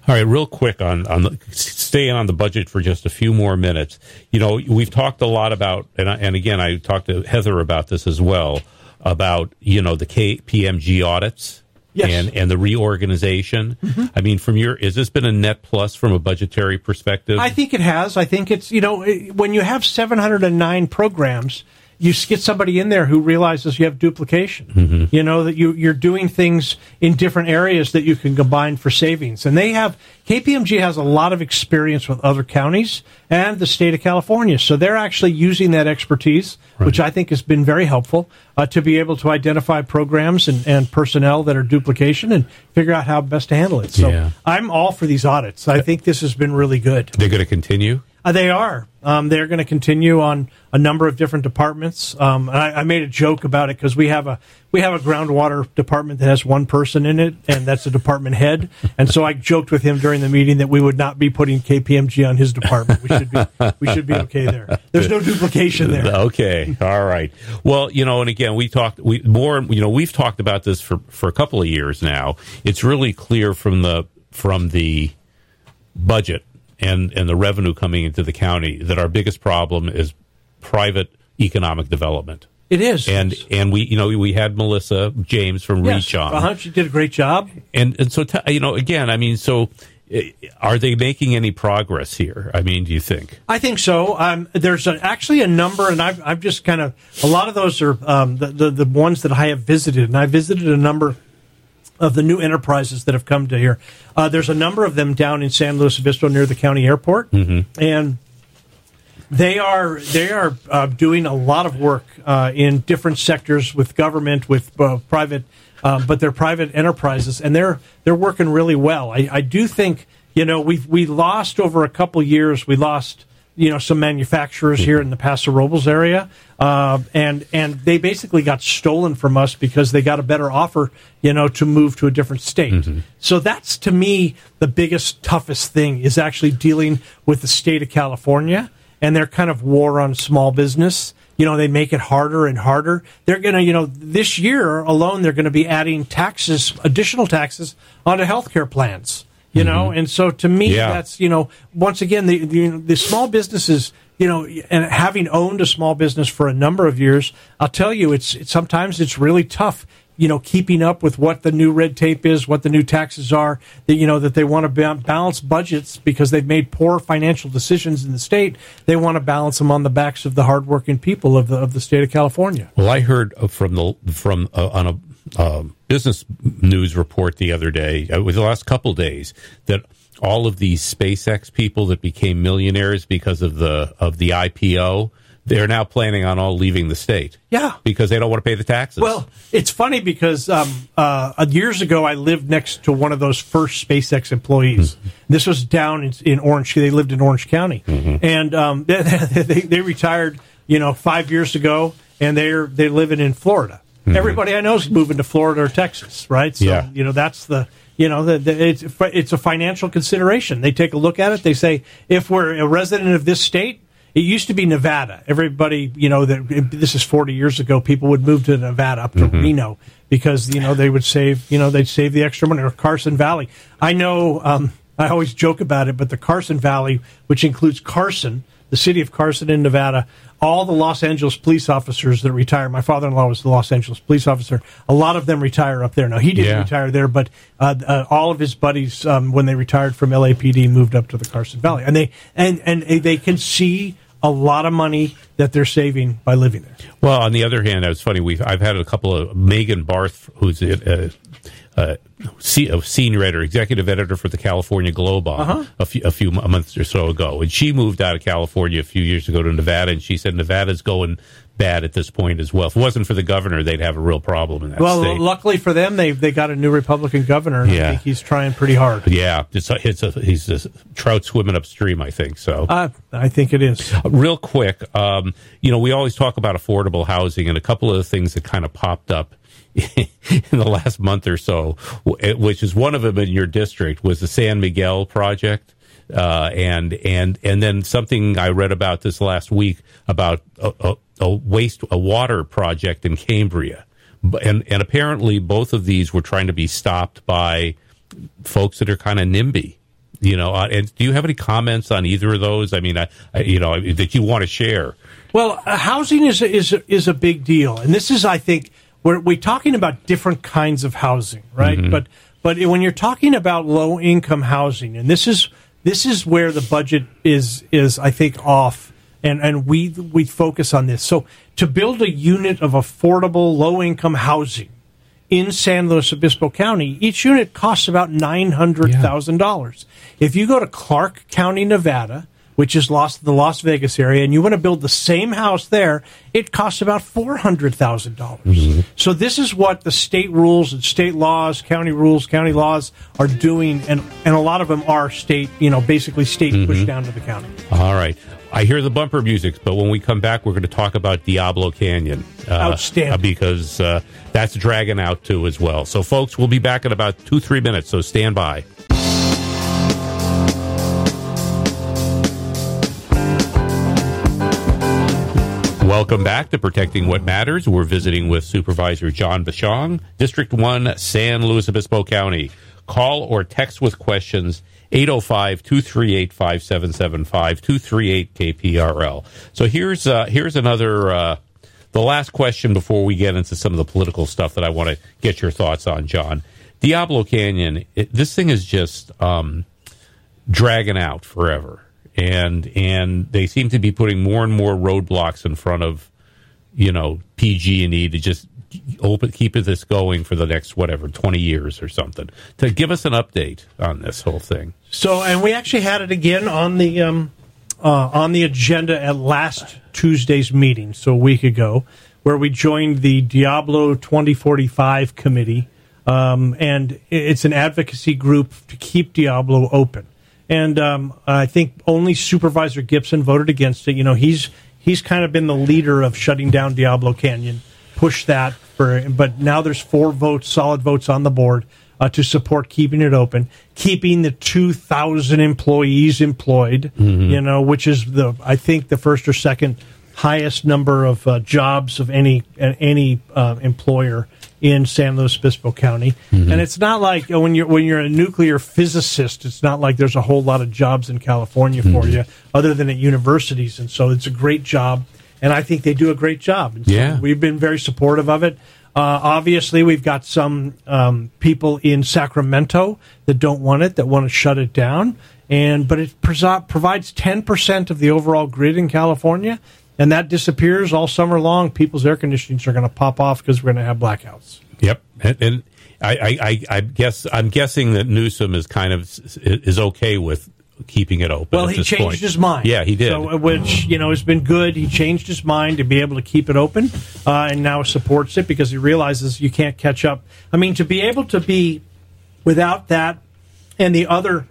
All right, real quick on, on the, staying on the budget for just a few more minutes. You know, we've talked a lot about, and, I, and again, I talked to Heather about this as well, about, you know, the K P M G audits. Yes. And, and the reorganization. Mm-hmm. I mean, from your, has this been a net plus from a budgetary perspective? I think it has. I think it's, you know, when you have seven hundred nine programs, you get somebody in there who realizes you have duplication. Mm-hmm. You know, that you, you're doing things in different areas that you can combine for savings. And they have, K P M G has a lot of experience with other counties and the state of California. So they're actually using that expertise, right, which I think has been very helpful, uh, to be able to identify programs and, and personnel that are duplication and figure out how best to handle it. So yeah. I'm all for these audits. I think this has been really good. They're going to continue? Uh, they are. Um, they're going to continue on a number of different departments. Um, and I, I made a joke about it because we have a we have a groundwater department that has one person in it, and that's a department head. And so I joked with him during the meeting that we would not be putting K P M G on his department. We should be we should be okay there. There's no duplication there. Okay, all right. Well, you know, and again, we talked we more. You know, we've talked about this for for a couple of years now. It's really clear from the from the budget and and the revenue coming into the county that our biggest problem is private economic development. It is. And and we, you know, we had Melissa James from yes. Reach on. Uh-huh. She did a great job. And and so, t- you know, again, I mean, so are they making any progress here? I mean, do you think? I think so. Um, there's a, actually a number, and I've, I've just kind of, a lot of those are um, the, the, the ones that I have visited, and I visited a number of the new enterprises that have come to here. Uh, there's a number of them down in San Luis Obispo near the county airport, mm-hmm. and they are they are uh, doing a lot of work uh, in different sectors with government, with uh, private, um, but they're private enterprises, and they're they're working really well. I, I do think, you know, we we lost over a couple years. We lost, you know, some manufacturers here in the Paso Robles area, uh, and and they basically got stolen from us because they got a better offer, you know, to move to a different state. Mm-hmm. So that's, to me, the biggest, toughest thing is actually dealing with the state of California and their kind of war on small business. You know, they make it harder and harder. They're going to, you know, this year alone, they're going to be adding taxes, additional taxes onto healthcare plans. You know, mm-hmm. and so to me, yeah. that's, you know, once again, the, the the small businesses, you know, and having owned a small business for a number of years, I'll tell you, it's, it's sometimes it's really tough, you know, keeping up with what the new red tape is, what the new taxes are, that, you know, that they want to ba- balance budgets because they've made poor financial decisions in the state. They want to balance them on the backs of the hardworking people of the of the state of California. Well, I heard from the from uh, on a Uh, business news report the other day, it was the last couple days, that all of these SpaceX people that became millionaires because of the of the I P O, they're now planning on all leaving the state. Yeah. Because they don't want to pay the taxes. Well, it's funny because um, uh, years ago I lived next to one of those first SpaceX employees. Mm-hmm. This was down in, in Orange. They lived in Orange County. Mm-hmm. And um, they, they, they retired, you know, five years ago, and they're they're living in Florida. Mm-hmm. Everybody I know is moving to Florida or Texas, right? So, yeah. you know, that's the, you know, the, the, it's, it's a financial consideration. They take a look at it. They say, if we're a resident of this state, it used to be Nevada. Everybody, you know, that this is forty years ago, people would move to Nevada, up to mm-hmm. Reno, because, you know, they would save, you know, they'd save the extra money, or Carson Valley. I know, um, I always joke about it, but the Carson Valley, which includes Carson, the city of Carson in Nevada, all the Los Angeles police officers that retire. My father-in-law was the Los Angeles police officer. A lot of them retire up there. Now, he didn't yeah. retire there, but uh, uh, all of his buddies, um, when they retired from L A P D, moved up to the Carson Valley. And they and, and they can see a lot of money that they're saving by living there. Well, on the other hand, it's funny. We've I've had a couple of Megan Barth, who's a, a, a senior editor, executive editor for the California Globe, on uh-huh. a few a few months or so ago, and she moved out of California a few years ago to Nevada, and she said Nevada's going bad at this point as well. If it wasn't for the governor, they'd have a real problem in that well, state. Well, luckily for them, they they got a new Republican governor, and yeah. I think he's trying pretty hard. Yeah, it's a, it's a, he's a trout swimming upstream, I think. So uh, I think it is. Uh, real quick, um, you know, we always talk about affordable housing, and a couple of the things that kind of popped up in the last month or so, which is one of them in your district, was the San Miguel project. Uh, and, and, and then something I read about this last week about a, a, a waste, a water project in Cambria. And, and apparently both of these were trying to be stopped by folks that are kind of NIMBY. you know, uh, and do you have any comments on either of those? I mean, I, I, you know, that you want to share? Well, uh, housing is a, is a, is a big deal, and this is, I think, we're we're talking about different kinds of housing, right? Mm-hmm. But but when you're talking about low income housing, and this is this is where the budget is is I think off, and and we we focus on this. So to build a unit of affordable low income housing in San Luis Obispo County, each unit costs about nine hundred thousand dollars. Yeah. If you go to Clark County, Nevada, which is Las, the Las Vegas area, and you want to build the same house there, it costs about four hundred thousand dollars. Mm-hmm. So this is what the state rules and state laws, county rules, county laws are doing, and, and a lot of them are state, you know, basically state mm-hmm. pushed down to the county. All right. I hear the bumper music, but when we come back, we're going to talk about Diablo Canyon. Uh, Outstanding. Uh, because uh, that's dragging out, too, as well. So, folks, we'll be back in about two, three minutes, so stand by. Welcome back to Protecting What Matters. We're visiting with Supervisor John Bashong, District one, San Luis Obispo County. Call or text with questions, eight oh five, two three eight, five seven seven five, two three eight K P R L. So here's uh, here's another, uh, the last question before we get into some of the political stuff that I want to get your thoughts on, John. Diablo Canyon, it, this thing is just um, dragging out forever. And and they seem to be putting more and more roadblocks in front of, you know, P G and E to just open, keep this going for the next, whatever, twenty years or something. To give us an update on this whole thing. So, and we actually had it again on the um, uh, on the agenda at last Tuesday's meeting, so a week ago, where we joined the Diablo twenty forty-five committee, um, and it's an advocacy group to keep Diablo open. And um, I think only Supervisor Gibson voted against it. You know, he's he's kind of been the leader of shutting down Diablo Canyon, push that for. But now there's four votes, solid votes on the board uh, to support keeping it open, keeping the two thousand employees employed. Mm-hmm. You know, which is the I think the first or second highest number of uh, jobs of any uh, any uh, employer in San Luis Obispo County. Mm-hmm. And it's not like, you know, when you're when you're a nuclear physicist, it's not like there's a whole lot of jobs in California for mm-hmm. you, other than at universities. And so it's a great job, and I think they do a great job. And so yeah. we've been very supportive of it. Uh, obviously, we've got some um, people in Sacramento that don't want it, that want to shut it down. And but it pres- provides ten percent of the overall grid in California. And that disappears all summer long. People's air conditionings are going to pop off because we're going to have blackouts. Yep, and, and I, I, I guess I'm guessing that Newsom is kind of is okay with keeping it open. Well, at he this changed point. his mind. Yeah, he did. So, which you know has been good. He changed his mind to be able to keep it open, uh, and now supports it because he realizes you can't catch up. I mean, to be able to be without that and the other.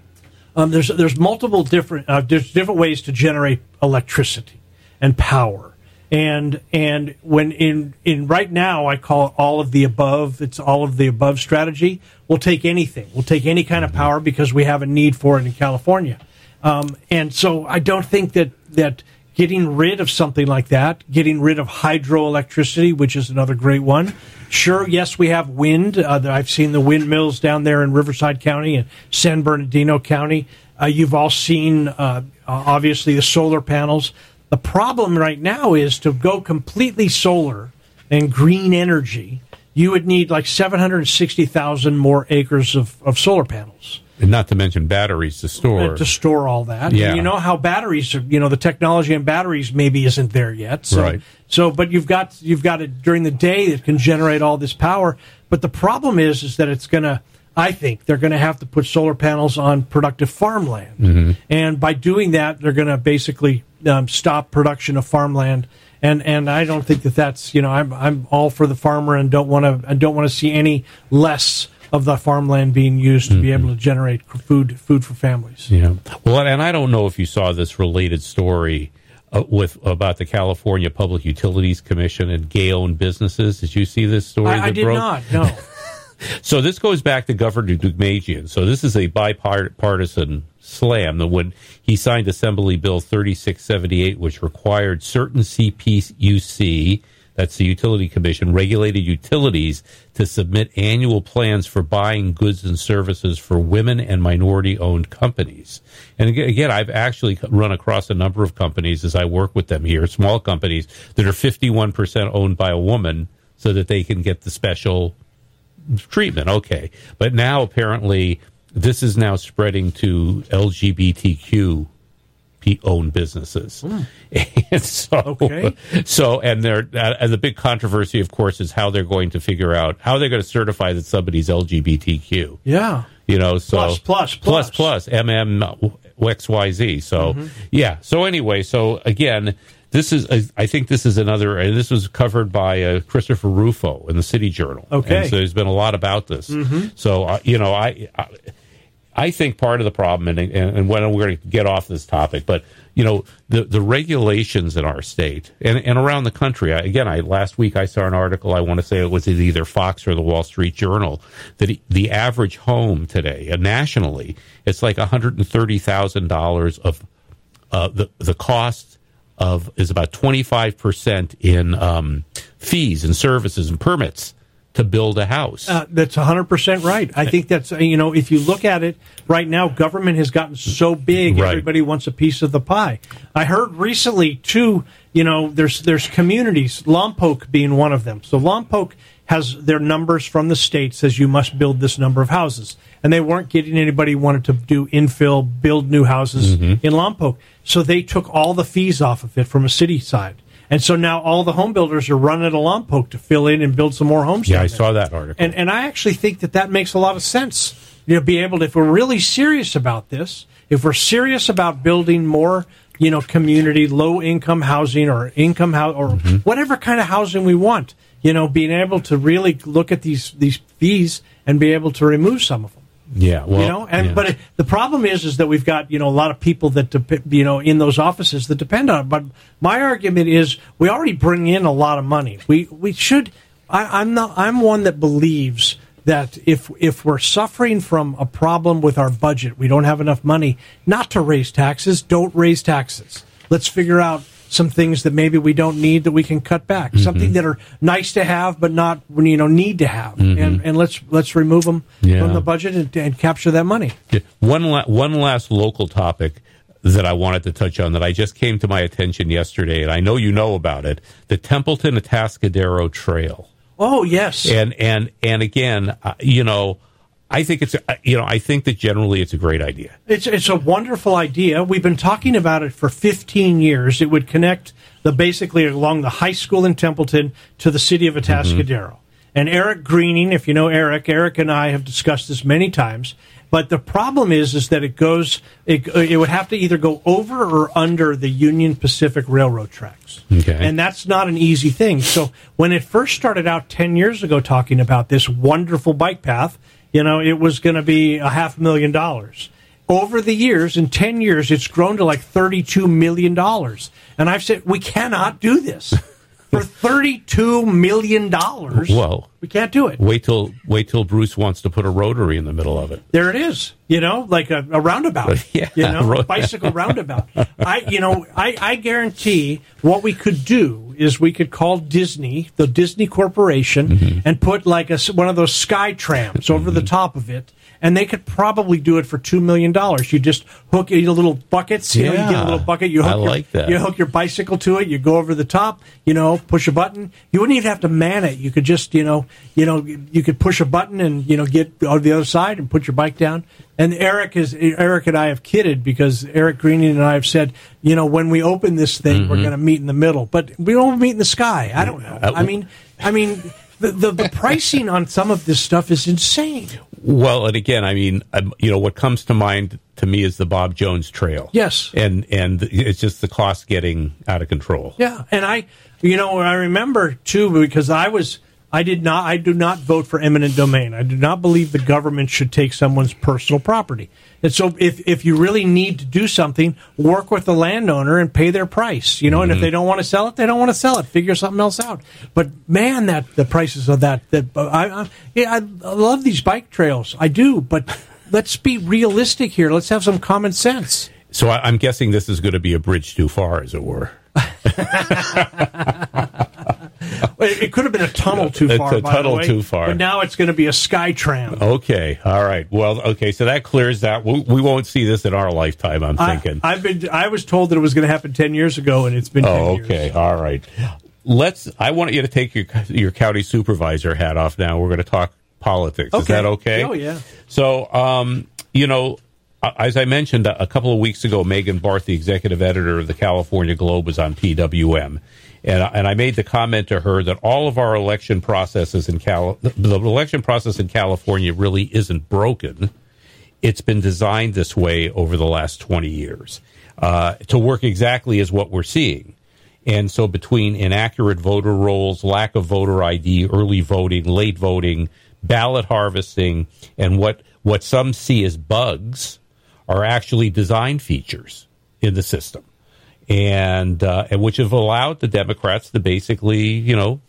Um, there's there's multiple different uh, there's different ways to generate electricity and power, and and when in in right now I call it all of the above. It's all of the above strategy. We'll take anything. We'll take any kind of power because we have a need for it in California, um, and so I don't think that that getting rid of something like that, getting rid of hydroelectricity, which is another great one. Sure, yes, we have wind. Uh, I've seen the windmills down there in Riverside County and San Bernardino County. Uh, you've all seen, uh, obviously, the solar panels. The problem right now is to go completely solar and green energy, you would need like seven hundred sixty thousand more acres of, of solar panels. And not to mention batteries to store. To store all that. Yeah. And you know how batteries are, you know, the technology in batteries maybe isn't there yet. So, right. So, but you've got, you've got it during the day that can generate all this power. But the problem is, is that it's going to, I think they're going to have to put solar panels on productive farmland. Mm-hmm. And by doing that, they're going to basically um, stop production of farmland. And and I don't think that that's, you know, I'm I'm all for the farmer and don't want to I don't want to see any less of the farmland being used to mm-hmm. be able to generate food food for families. Yeah. Well, and I don't know if you saw this related story uh, with about the California Public Utilities Commission and gay-owned businesses. Did you see this story? I, I did broke? not. No. So this goes back to Governor Deukmejian. So this is a bipartisan slam that when he signed Assembly Bill thirty-six seventy-eight, which required certain C P U C, that's the Utility Commission, regulated utilities to submit annual plans for buying goods and services for women and minority-owned companies. And again, I've actually run across a number of companies as I work with them here, small companies that are fifty-one percent owned by a woman so that they can get the special treatment. Okay. But now apparently this is now spreading to L G B T Q owned businesses. Mm. And so, okay. so, and they're, uh, and the big controversy, of course, is how they're going to figure out how they're going to certify that somebody's L G B T Q. Yeah. You know, so plus, plus, plus, plus, M M X Y Z. So, mm-hmm. yeah. So anyway, so again, this is, I think this is another, and this was covered by uh, Christopher Rufo in the City Journal. Okay. And so there's been a lot about this. Mm-hmm. So, uh, you know, I, I, I think part of the problem, and, and, and when we're going to get off this topic, but, you know, the, the regulations in our state and, and around the country, I, again, I last week I saw an article, I want to say it was either Fox or the Wall Street Journal, that the average home today, uh, nationally, it's like one hundred thirty thousand dollars of uh, the, the cost of is about twenty-five percent in um, fees and services and permits to build a house. Uh, that's one hundred percent right. I think that's, you know, if you look at it right now, government has gotten so big, right. Everybody wants a piece of the pie. I heard recently, too, you know, there's there's communities, Lompoc being one of them. So Lompoc has their numbers from the state, says you must build this number of houses. And they weren't getting anybody who wanted to do infill, build new houses mm-hmm. in Lompoc. So they took all the fees off of it from a city side. And so now all the home builders are running to Lompoc to fill in and build some more homes. Yeah, I there. saw that article. And and I actually think that that makes a lot of sense. You know, be able to, if we're really serious about this, if we're serious about building more, you know, community, low-income housing or income house or mm-hmm. whatever kind of housing we want, you know, being able to really look at these these fees and be able to remove some of them. Yeah, well, you know, and yeah. but it, the problem is, is that we've got, you know, a lot of people that dep- you know in those offices that depend on it. But my argument is, we already bring in a lot of money. We we should. I, I'm not. I'm one that believes that if if we're suffering from a problem with our budget, we don't have enough money, not to raise taxes. Don't raise taxes. Let's figure out some things that maybe we don't need that we can cut back. Mm-hmm. Something that are nice to have, but not, you know, need to have. Mm-hmm. And and let's let's remove them yeah. from the budget and, and capture that money. Yeah. One la- one last local topic that I wanted to touch on that I just came to my attention yesterday, and I know you know about it: the Templeton Atascadero Trail. Oh yes, and and and again, uh, you know. I think it's, you know, I think that generally it's a great idea. It's it's a wonderful idea. We've been talking about it for fifteen years. It would connect the basically along the high school in Templeton to the city of Atascadero. Mm-hmm. And Eric Greening, if you know Eric, Eric and I have discussed this many times. But the problem is, is that it goes, it, it would have to either go over or under the Union Pacific Railroad tracks. Okay. And that's not an easy thing. So when it first started out ten years ago talking about this wonderful bike path, you know, it was going to be a half million dollars. Over the years, in ten years, it's grown to like thirty-two million dollars. And I've said, we cannot do this. For thirty-two million dollars, well, we can't do it. Wait till wait till Bruce wants to put a rotary in the middle of it. There it is. You know, like a, a roundabout. Yeah, you know, a bicycle roundabout. I, you know, I, I guarantee what we could do is we could call Disney, the Disney Corporation, mm-hmm. and put like a, one of those sky trams mm-hmm. over the top of it. And they could probably do it for two million dollars. You just hook your little buckets. You yeah, know, you get a little bucket. You hook I like your, that. You hook your bicycle to it. You go over the top. You know, push a button. You wouldn't even have to man it. You could just, you know, you know, you could push a button and you know get on the other side and put your bike down. And Eric is Eric and I have kidded because Eric Greening and I have said, you know, when we open this thing, mm-hmm. we're going to meet in the middle, but we don't meet in the sky. I don't know. I mean, I mean. The, the the pricing on some of this stuff is insane. Well, and again, I mean, um, you know, what comes to mind to me is the Bob Jones Trail. Yes. And and it's just the cost getting out of control. Yeah, and I, you know, I remember, too, because I was, I did not, I do not vote for eminent domain. I do not believe the government should take someone's personal property. And so if, if you really need to do something, work with the landowner and pay their price, you know, mm-hmm. and if they don't want to sell it, they don't want to sell it. Figure something else out. But, man, that the prices of that, that I, I, yeah, I love these bike trails. I do, but let's be realistic here. Let's have some common sense. So I, I'm guessing this is going to be a bridge too far, as it were. It, it could have been a tunnel too far. It's a by tunnel the way, too far. But now it's going to be a sky tram. Okay, all right. Well, okay, so that clears that. We, we won't see this in our lifetime, I'm thinking. I, I've been. I was told that it was going to happen ten years ago, and it's been. Oh, ten okay, years. all right. Let's. I want you to take your your county supervisor hat off now. We're going to talk politics. Okay. Is that okay? Oh, yeah. So, um, you know, as I mentioned a couple of weeks ago, Megan Barth, the executive editor of the California Globe, was on P W M. And, and I made the comment to her that all of our election processes in Cal, the election process in California really isn't broken. It's been designed this way over the last twenty years uh, to work exactly as what we're seeing. And so between inaccurate voter rolls, lack of voter I D, early voting, late voting, ballot harvesting, and what, what some see as bugs are actually design features in the system. And, uh, and which have allowed the Democrats to basically, you know,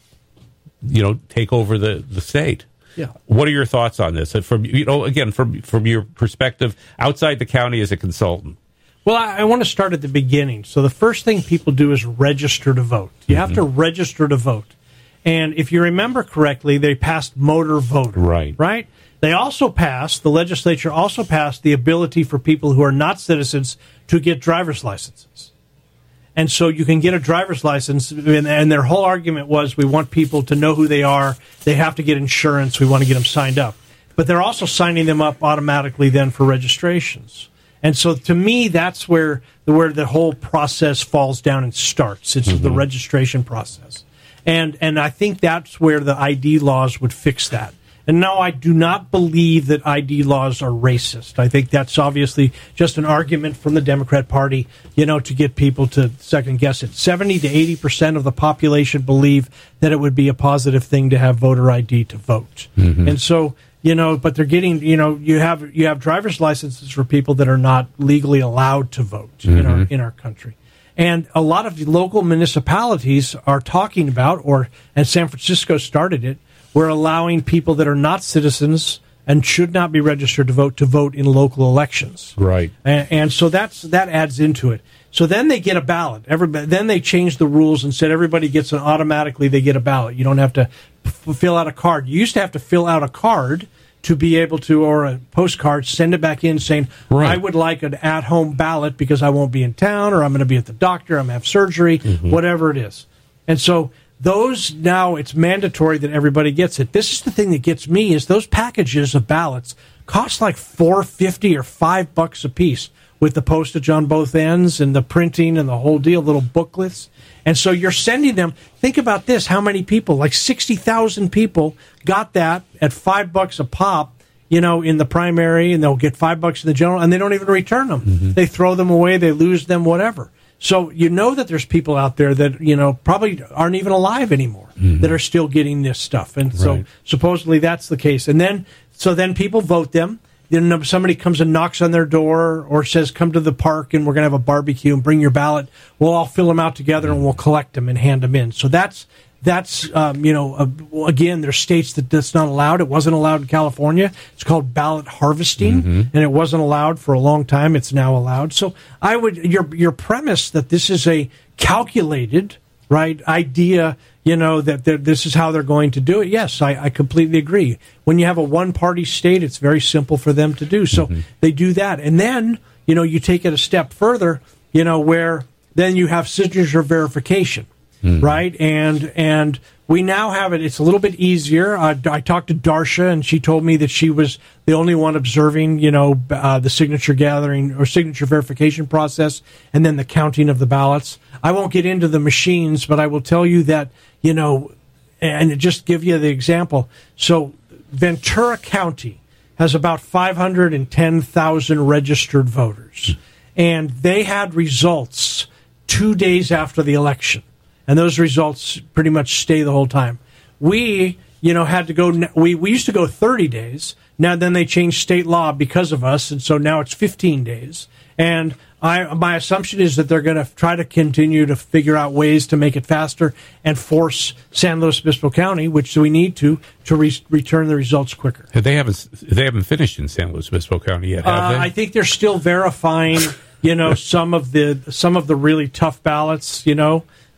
you know, take over the, the state. Yeah. What are your thoughts on this? And from, you know, again, from from your perspective outside the county as a consultant. Well, I, I want to start at the beginning. So the first thing people do is register to vote. You mm-hmm. have to register to vote. And if you remember correctly, they passed motor voter. Right. Right? They also passed, the legislature also passed the ability for people who are not citizens to get driver's licenses. And so you can get a driver's license, and, and their whole argument was we want people to know who they are. They have to get insurance. We want to get them signed up. But they're also signing them up automatically then for registrations. And so to me, that's where the, where the whole process falls down and starts. It's mm-hmm. the registration process. And and I think that's where the I D laws would fix that. And no, I do not believe that I D laws are racist. I think that's obviously just an argument from the Democrat Party, you know, to get people to second guess it. seventy to eighty percent of the population believe that it would be a positive thing to have voter I D to vote. Mm-hmm. And so, you know, but they're getting, you know, you have you have driver's licenses for people that are not legally allowed to vote mm-hmm. in our in our country. And a lot of the local municipalities are talking about, or and San Francisco started it, we're allowing people that are not citizens and should not be registered to vote to vote in local elections. Right. And, and so that's that adds into it. So then they get a ballot. Everybody, then they changed the rules and said everybody gets an automatically they get a ballot. You don't have to f- fill out a card. You used to have to fill out a card to be able to, or a postcard, send it back in saying, right. I would like an at-home ballot because I won't be in town, or I'm going to be at the doctor, I'm going to have surgery, mm-hmm. whatever it is. And so those, now it's mandatory that everybody gets it. This is the thing that gets me, is those packages of ballots cost like four fifty or five bucks a piece, with the postage on both ends and the printing and the whole deal, little booklets. And so you're sending them. Think about this: how many people? Like sixty thousand people got that at five bucks a pop, you know, in the primary, and they'll get five bucks in the general, and they don't even return them. Mm-hmm. They throw them away, they lose them, whatever. So you know that there's people out there that, you know, probably aren't even alive anymore mm-hmm. that are still getting this stuff. And so right. supposedly that's the case. And then, so then people vote them. Then somebody comes and knocks on their door or says, come to the park and we're going to have a barbecue and bring your ballot. We'll all fill them out together and we'll collect them and hand them in. So that's, that's um, you know, uh, again, there's states that that's not allowed. It wasn't allowed in California. It's called ballot harvesting, mm-hmm. and it wasn't allowed for a long time. It's now allowed. So I would, your your premise that this is a calculated, right, idea, you know, that this is how they're going to do it. Yes, I, I completely agree. When you have a one-party state, it's very simple for them to do. So mm-hmm. they do that. And then, you know, you take it a step further, you know, where then you have signature verification, mm-hmm. right? And and we now have it. It's a little bit easier. I, I talked to Darsha, and she told me that she was the only one observing, you know, uh, the signature gathering or signature verification process, and then the counting of the ballots. I won't get into the machines, but I will tell you that, you know, and just give you the example. So Ventura County has about five hundred ten thousand registered voters, and they had results two days after the election. And those results pretty much stay the whole time. We, you know, had to go, we, we used to go thirty days. Now then they changed state law because of us, and so now it's fifteen days. And I, my assumption is that they're going to try to continue to figure out ways to make it faster and force San Luis Obispo County, which we need to, to re- return the results quicker. They haven't, they haven't finished in San Luis Obispo County yet, have uh, they? I think they're still verifying, you know, some of the some of the really tough ballots, you know.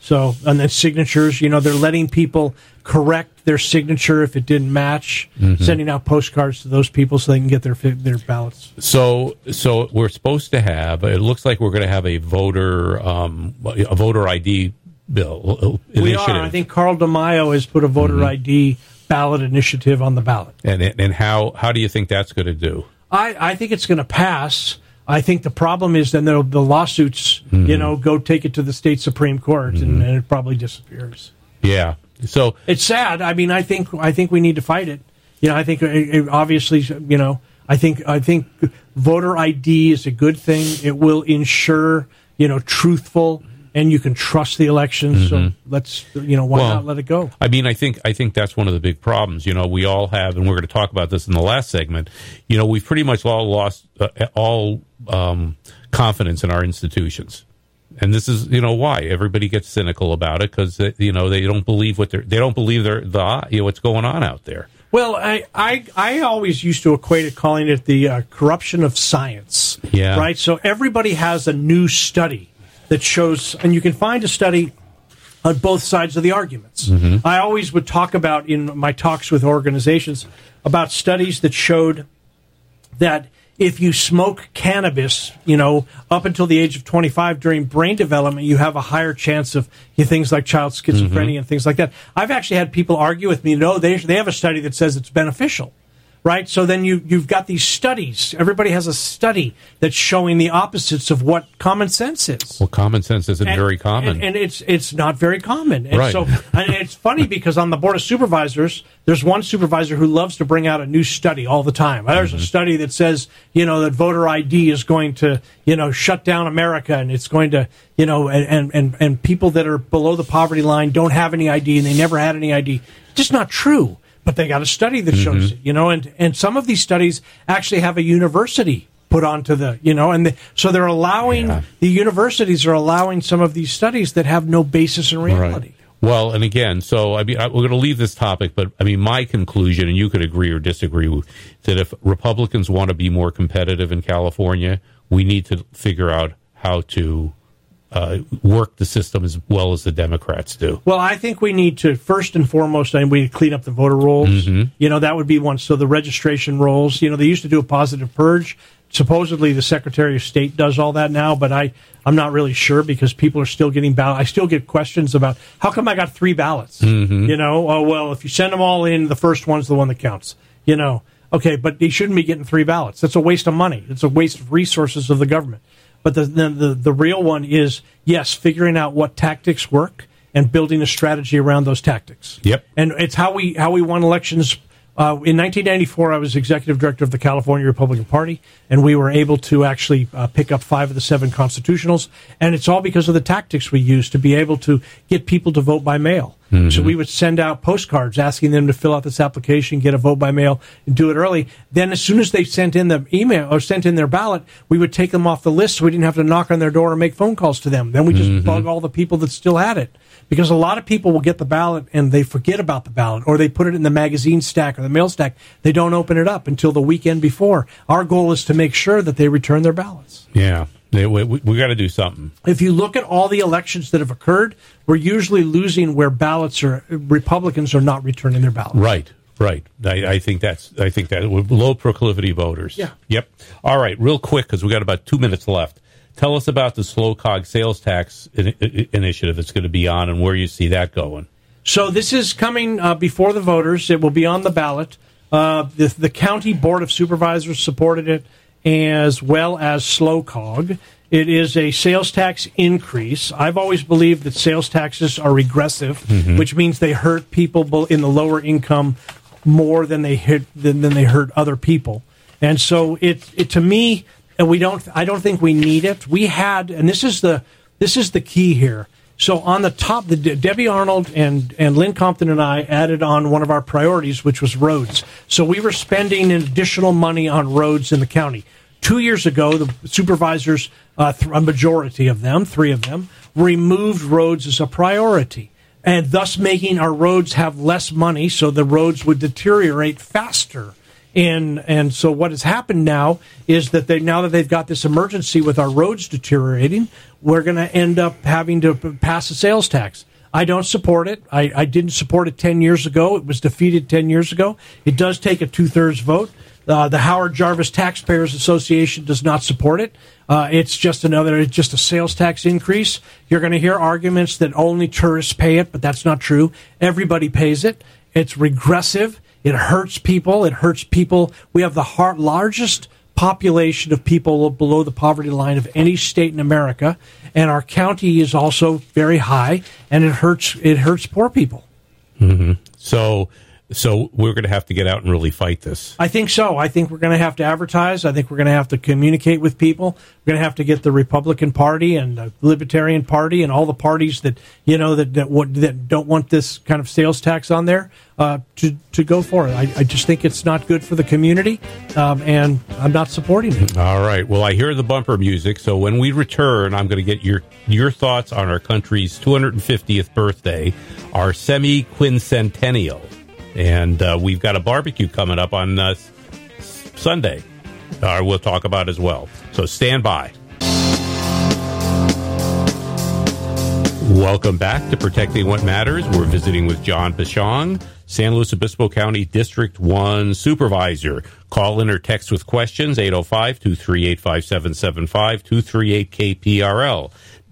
So, and then signatures, you know, they're letting people correct their signature if it didn't match, mm-hmm. sending out postcards to those people so they can get their their ballots. So, so we're supposed to have. It looks like we're going to have a voter um, a voter I D bill initiative. We are. I think Carl DeMaio has put a voter mm-hmm. I D ballot initiative on the ballot. And and how how do you think that's going to do? I, I think it's going to pass. I think the problem is then the lawsuits, mm-hmm. you know, go take it to the state Supreme Court, mm-hmm. and, and it probably disappears. Yeah. So it's sad. I mean, I think I think we need to fight it. You know, I think it, it obviously, you know, I think I think voter I D is a good thing. It will ensure, you know, truthful, and you can trust the elections. Mm-hmm. So let's, you know, why well, not let it go? I mean, I think I think that's one of the big problems. You know, we all have, and we're going to talk about this in the last segment. You know, we've pretty much all lost uh, all um, confidence in our institutions. And this is, you know, why everybody gets cynical about it, because you know they don't believe what they're they don't believe they're the you know what's going on out there. Well, I I, I always used to equate it, calling it the uh, corruption of science. Yeah. Right. So everybody has a new study that shows, and you can find a study on both sides of the arguments. Mm-hmm. I always would talk about in my talks with organizations about studies that showed that if you smoke cannabis, you know, up until the age of twenty-five during brain development, you have a higher chance of you know, things like child schizophrenia mm-hmm. and things like that. I've actually had people argue with me, no, they they have a study that says it's beneficial, right? So then you, you've got these studies. Everybody has a study that's showing the opposites of what common sense is. Well, common sense isn't and, very common. And, and it's it's not very common. And right. so and it's funny because on the Board of Supervisors, there's one supervisor who loves to bring out a new study all the time. There's mm-hmm. a study that says, you know, that voter I D is going to, you know, shut down America, and it's going to, you know, and, and, and people that are below the poverty line don't have any I D, and they never had any I D. Just not true. But they got a study that shows mm-hmm. it, you know, and, and some of these studies actually have a university put onto the, you know, and the, so they're allowing, yeah. the universities are allowing some of these studies that have no basis in reality. Right. Well, and again, so I mean, I, we're going to leave this topic, but I mean, my conclusion, and you could agree or disagree, with, that if Republicans want to be more competitive in California, we need to figure out how to uh, work the system as well as the Democrats do. Well, I think we need to, first and foremost, I mean, we need to clean up the voter rolls. Mm-hmm. You know, that would be one. So the registration rolls, you know, they used to do a positive purge. Supposedly the Secretary of State does all that now, but I, I'm not really sure because people are still getting ballots. I still get questions about, how come I got three ballots? Mm-hmm. You know, oh, well, if you send them all in, the first one's the one that counts. You know, okay, but he shouldn't be getting three ballots. That's a waste of money. It's a waste of resources of the government. But the the, the, the real one is, yes, figuring out what tactics work and building a strategy around those tactics. Yep. And it's how we how we won elections. Uh, in nineteen ninety-four, I was executive director of the California Republican Party, and we were able to actually uh, pick up five of the seven constitutionals. And it's all because of the tactics we used to be able to get people to vote by mail. Mm-hmm. So we would send out postcards asking them to fill out this application, get a vote by mail, and do it early. Then as soon as they sent in the email or sent in their ballot, we would take them off the list so we didn't have to knock on their door or make phone calls to them. Then we just mm-hmm. bug all the people that still had it. Because a lot of people will get the ballot and they forget about the ballot, or they put it in the magazine stack or the mail stack. They don't open it up until the weekend before. Our goal is to make sure that they return their ballots. Yeah. We, we, we got to do something. If you look at all the elections that have occurred, we're usually losing where ballots are, Republicans are not returning their ballots. Right, right. I, I think that's, I think that low proclivity voters. Yeah. Yep. All right, real quick, because we got about two minutes left. Tell us about the slow cog sales tax in, in, initiative that's going to be on and where you see that going. So this is coming uh, before the voters. It will be on the ballot. Uh, the, the county board of supervisors supported it, as well as slow cog. It is a sales tax increase. I've always believed that sales taxes are regressive, mm-hmm. which means they hurt people in the lower income more than they hit than, than they hurt other people. And so it, it to me. And we don't. I don't think we need it. We had, and this is the this is the key here. So on the top, the Debbie Arnold and and Lynn Compton and I added on one of our priorities, which was roads. So we were spending additional money on roads in the county. Two years ago, the supervisors, uh, th- a majority of them, three of them, removed roads as a priority, and thus making our roads have less money, so the roads would deteriorate faster. And and so what has happened now is that they now that they've got this emergency with our roads deteriorating, we're going to end up having to p- pass a sales tax. I don't support it. I, I didn't support it ten years ago. It was defeated ten years ago. It does take a two-thirds vote. Uh, the Howard Jarvis Taxpayers Association does not support it. Uh, it's just another, it's just a sales tax increase. You're going to hear arguments that only tourists pay it, but that's not true. Everybody pays it. It's regressive. It hurts people. It hurts people. We have the heart, largest population of people below the poverty line of any state in America, and our county is also very high, and it hurts. It hurts poor people. Mm-hmm. So. So we're going to have to get out and really fight this. I think so. I think we're going to have to advertise. I think we're going to have to communicate with people. We're going to have to get the Republican Party and the Libertarian Party and all the parties that you know that that, what, that don't want this kind of sales tax on there uh, to to go for it. I, I just think it's not good for the community, um, and I'm not supporting it. All right. Well, I hear the bumper music, so when we return, I'm going to get your your thoughts on our country's two hundred fiftieth birthday, our semi-quincentennial. And uh, we've got a barbecue coming up on uh, Sunday. Uh, we'll talk about as well. So stand by. Welcome back to Protecting What Matters. We're visiting with John Pashong, San Luis Obispo County District one Supervisor. Call in or text with questions, eight oh five, two three eight, five seven seven five, two three eight K P R L.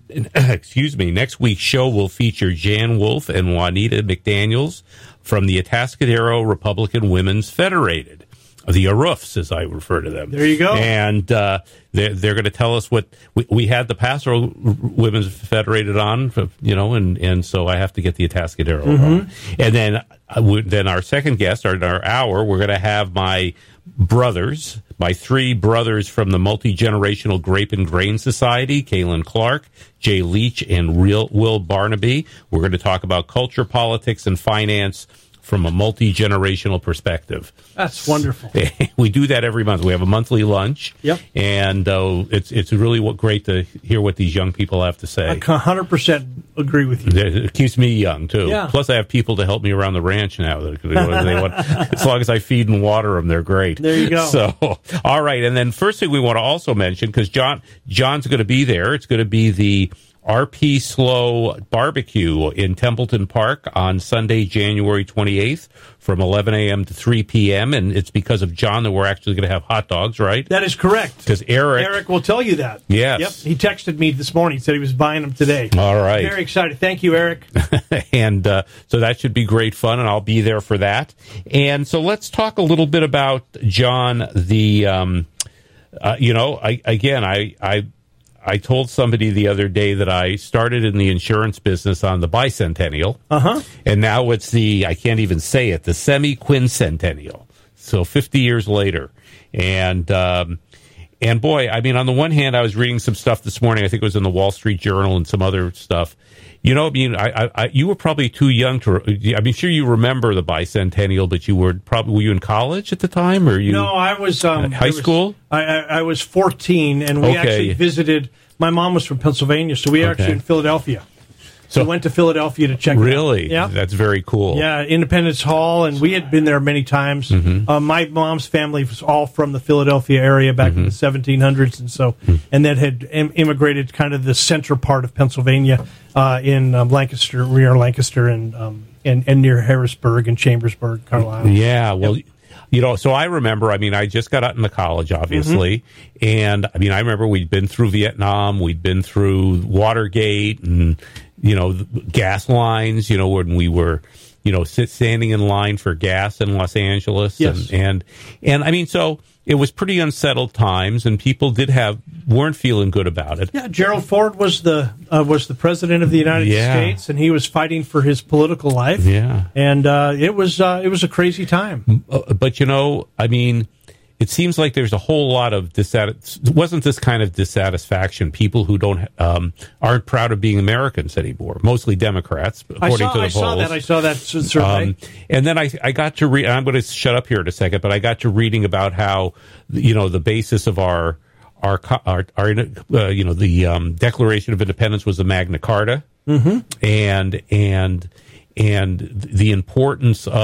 Excuse me. Next week's show will feature Jan Wolf and Juanita McDaniels from the Atascadero Republican Women's Federated, the A R U Fs, as I refer to them. There you go. And uh, they're, they're going to tell us what we, we had the Pastoral Women's Federated on, you know, and, and so I have to get the Atascadero mm-hmm. on. And then uh, we, then our second guest, our, our hour, we're going to have my brothers, my three brothers from the Multi-Generational Grape and Grain Society, Kaylin Clark, Jay Leach, and Real Will Barnaby. We're going to talk about culture, politics, and finance from a multi-generational perspective. That's wonderful. We do that every month. We have a monthly lunch. Yep. And uh, it's it's really what, great to hear what these young people have to say. I one hundred percent agree with you. It keeps me young, too. Yeah. Plus, I have people to help me around the ranch now. They want, as long as I feed and water them, they're great. There you go. So, all right. And then first thing we want to also mention, because John John's going to be there, it's going to be the R P Slow Barbecue in Templeton Park on Sunday, January twenty-eighth from eleven a.m. to three p.m. And it's because of John that we're actually going to have hot dogs, right? That is correct. Because Eric... Eric will tell you that. Yes. Yep. He texted me this morning. He said he was buying them today. All right. Very excited. Thank you, Eric. and uh, so that should be great fun, and I'll be there for that. And so let's talk a little bit about, John, the... Um, uh, you know, I again, I... I I told somebody the other day that I started in the insurance business on the bicentennial. Uh-huh. And now it's the, I can't even say it, the semi-quincentennial. So fifty years later. And, um, and boy, I mean, on the one hand, I was reading some stuff this morning. I think it was in the Wall Street Journal and some other stuff. You know, I mean, I, I, you were probably too young to. I mean, sure, you remember the bicentennial, but you were probably were you in college at the time, or you? No, I was um, high was, school. I, I, I was fourteen, and we okay. actually visited. My mom was from Pennsylvania, so we were okay. actually in Philadelphia. So we went to Philadelphia to check. Really, it out. Yeah, that's very cool. Yeah, Independence Hall, and we had been there many times. Mm-hmm. Uh, my mom's family was all from the Philadelphia area back mm-hmm. in the seventeen hundreds, and so mm-hmm. and then had im- immigrated kind of the central part of Pennsylvania uh, in um, Lancaster, near Lancaster, and, um, and and near Harrisburg and Chambersburg, Carlisle. Yeah, well. Yep. You know, so I remember, I mean, I just got out into college, obviously. Mm-hmm. And, I mean, I remember we'd been through Vietnam, we'd been through Watergate and, you know, gas lines, you know, when we were, you know, sit, standing in line for gas in Los Angeles. Yes. And, and, and, I mean, so it was pretty unsettled times, and people did have, weren't feeling good about it. Yeah, Gerald Ford was the uh, was the president of the United yeah. States, and he was fighting for his political life. Yeah. And uh, it was uh, it was a crazy time. Uh, but, you know, I mean, it seems like there's a whole lot of dissatisfaction. Wasn't this kind of dissatisfaction? People who don't um, aren't proud of being Americans anymore, mostly Democrats, according I saw, to the I polls. saw that. I saw that survey. Um, and then I, I got to read. I'm going to shut up here in a second, but I got to reading about how, you know, the basis of our our our, our uh, you know the um, Declaration of Independence was the Magna Carta, mm-hmm. and and and the importance of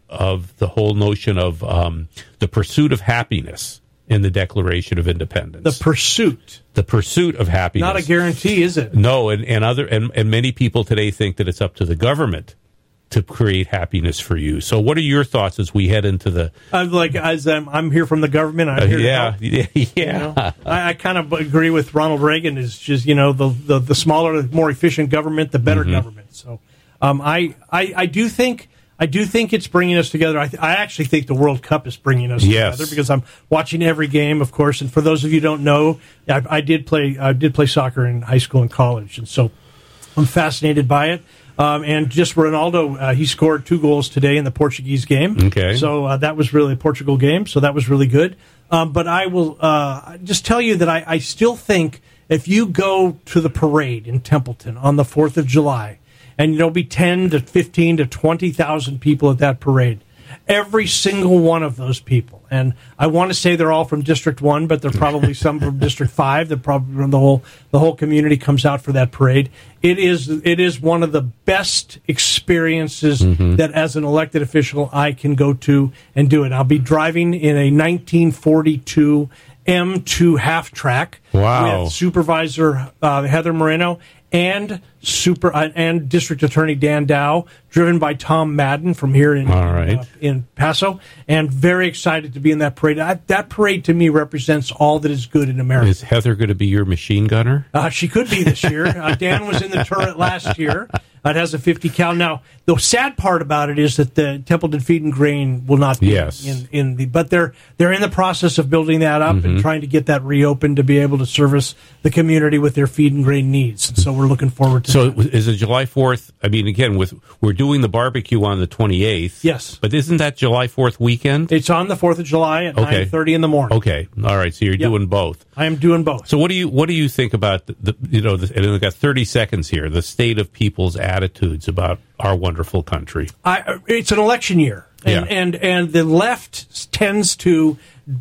of the whole notion of um, the pursuit of happiness in the Declaration of Independence. The pursuit. The pursuit of happiness. Not a guarantee, is it? No, and, and other and, and many people today think that it's up to the government to create happiness for you. So what are your thoughts as we head into the... I'm like, as I'm, I'm here from the government, I'm uh, here yeah, to help. yeah, yeah. You know? I, I kind of agree with Ronald Reagan. Is just, you know, the, the, the smaller, the more efficient government, the better mm-hmm. government. So um, I, I I do think... I do think it's bringing us together. I, th- I actually think the World Cup is bringing us yes. together because I'm watching every game, of course. And for those of you who don't know, I, I did play. I did play soccer in high school and college, and so I'm fascinated by it. Um, and just Ronaldo, uh, he scored two goals today in the Portuguese game. Okay, so uh, that was really a Portugal game. So that was really good. Um, but I will uh, just tell you that I, I still think if you go to the parade in Templeton on the fourth of July. And there'll be ten to fifteen to twenty thousand people at that parade. Every single one of those people, and I want to say they're all from District One, but they're probably some from District Five. They're probably from the whole the whole community comes out for that parade. It is it is one of the best experiences mm-hmm. that, as an elected official, I can go to and do it. I'll be driving in a nineteen forty-two M two half track wow. with Supervisor uh, Heather Moreno. And super uh, and District Attorney Dan Dow, driven by Tom Madden from here in All right. uh, in Paso, and very excited to be in that parade. I, that parade to me represents all that is good in America. Is Heather going to be your machine gunner? Uh, she could be this year. Uh, Dan was in the turret last year. It has a fifty cal. Now, the sad part about it is that the Templeton Feed and Grain will not be yes. in, in the, but they're they're in the process of building that up mm-hmm. and trying to get that reopened to be able to service the community with their feed and grain needs. And so we're looking forward to so that. So is it July fourth? I mean, again, with we're doing the barbecue on the twenty-eighth. Yes. But isn't that July fourth weekend? It's on the fourth of July at okay. nine thirty in the morning. Okay. All right. So you're yep. doing both. I am doing both. So what do you what do you think about the, the you know, the, and we've got thirty seconds here, the state of people's attitudes about our wonderful country? I, it's an election year. And, yeah. and, and the left tends to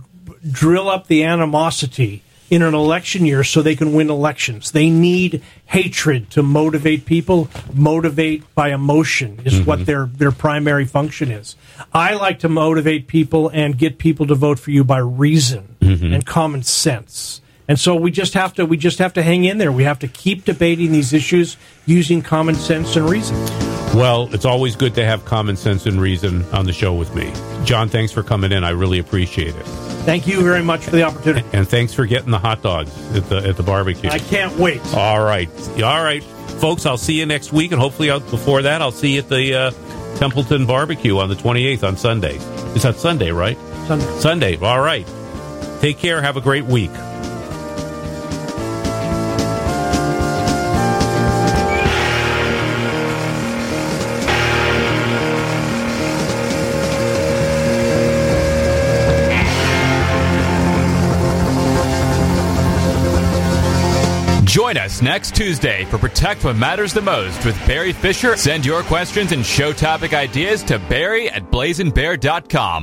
drill up the animosity in an election year so they can win elections. They need hatred to motivate people. Motivate by emotion is mm-hmm. what their, their primary function is. I like to motivate people and get people to vote for you by reason mm-hmm. and common sense. And so we just have to we just have to hang in there. We have to keep debating these issues using common sense and reason. Well, it's always good to have common sense and reason on the show with me. John, thanks for coming in. I really appreciate it. Thank you very much for the opportunity. And thanks for getting the hot dogs at the at the barbecue. I can't wait. All right. All right. Folks, I'll see you next week, and hopefully I'll, before that, I'll see you at the uh, Templeton barbecue on the twenty-eighth on Sunday. Is that Sunday, right? Sunday. Sunday. All right. Take care. Have a great week. Join us next Tuesday for Protect What Matters the Most with Barry Fisher. Send your questions and show topic ideas to Barry at blazing bear dot com.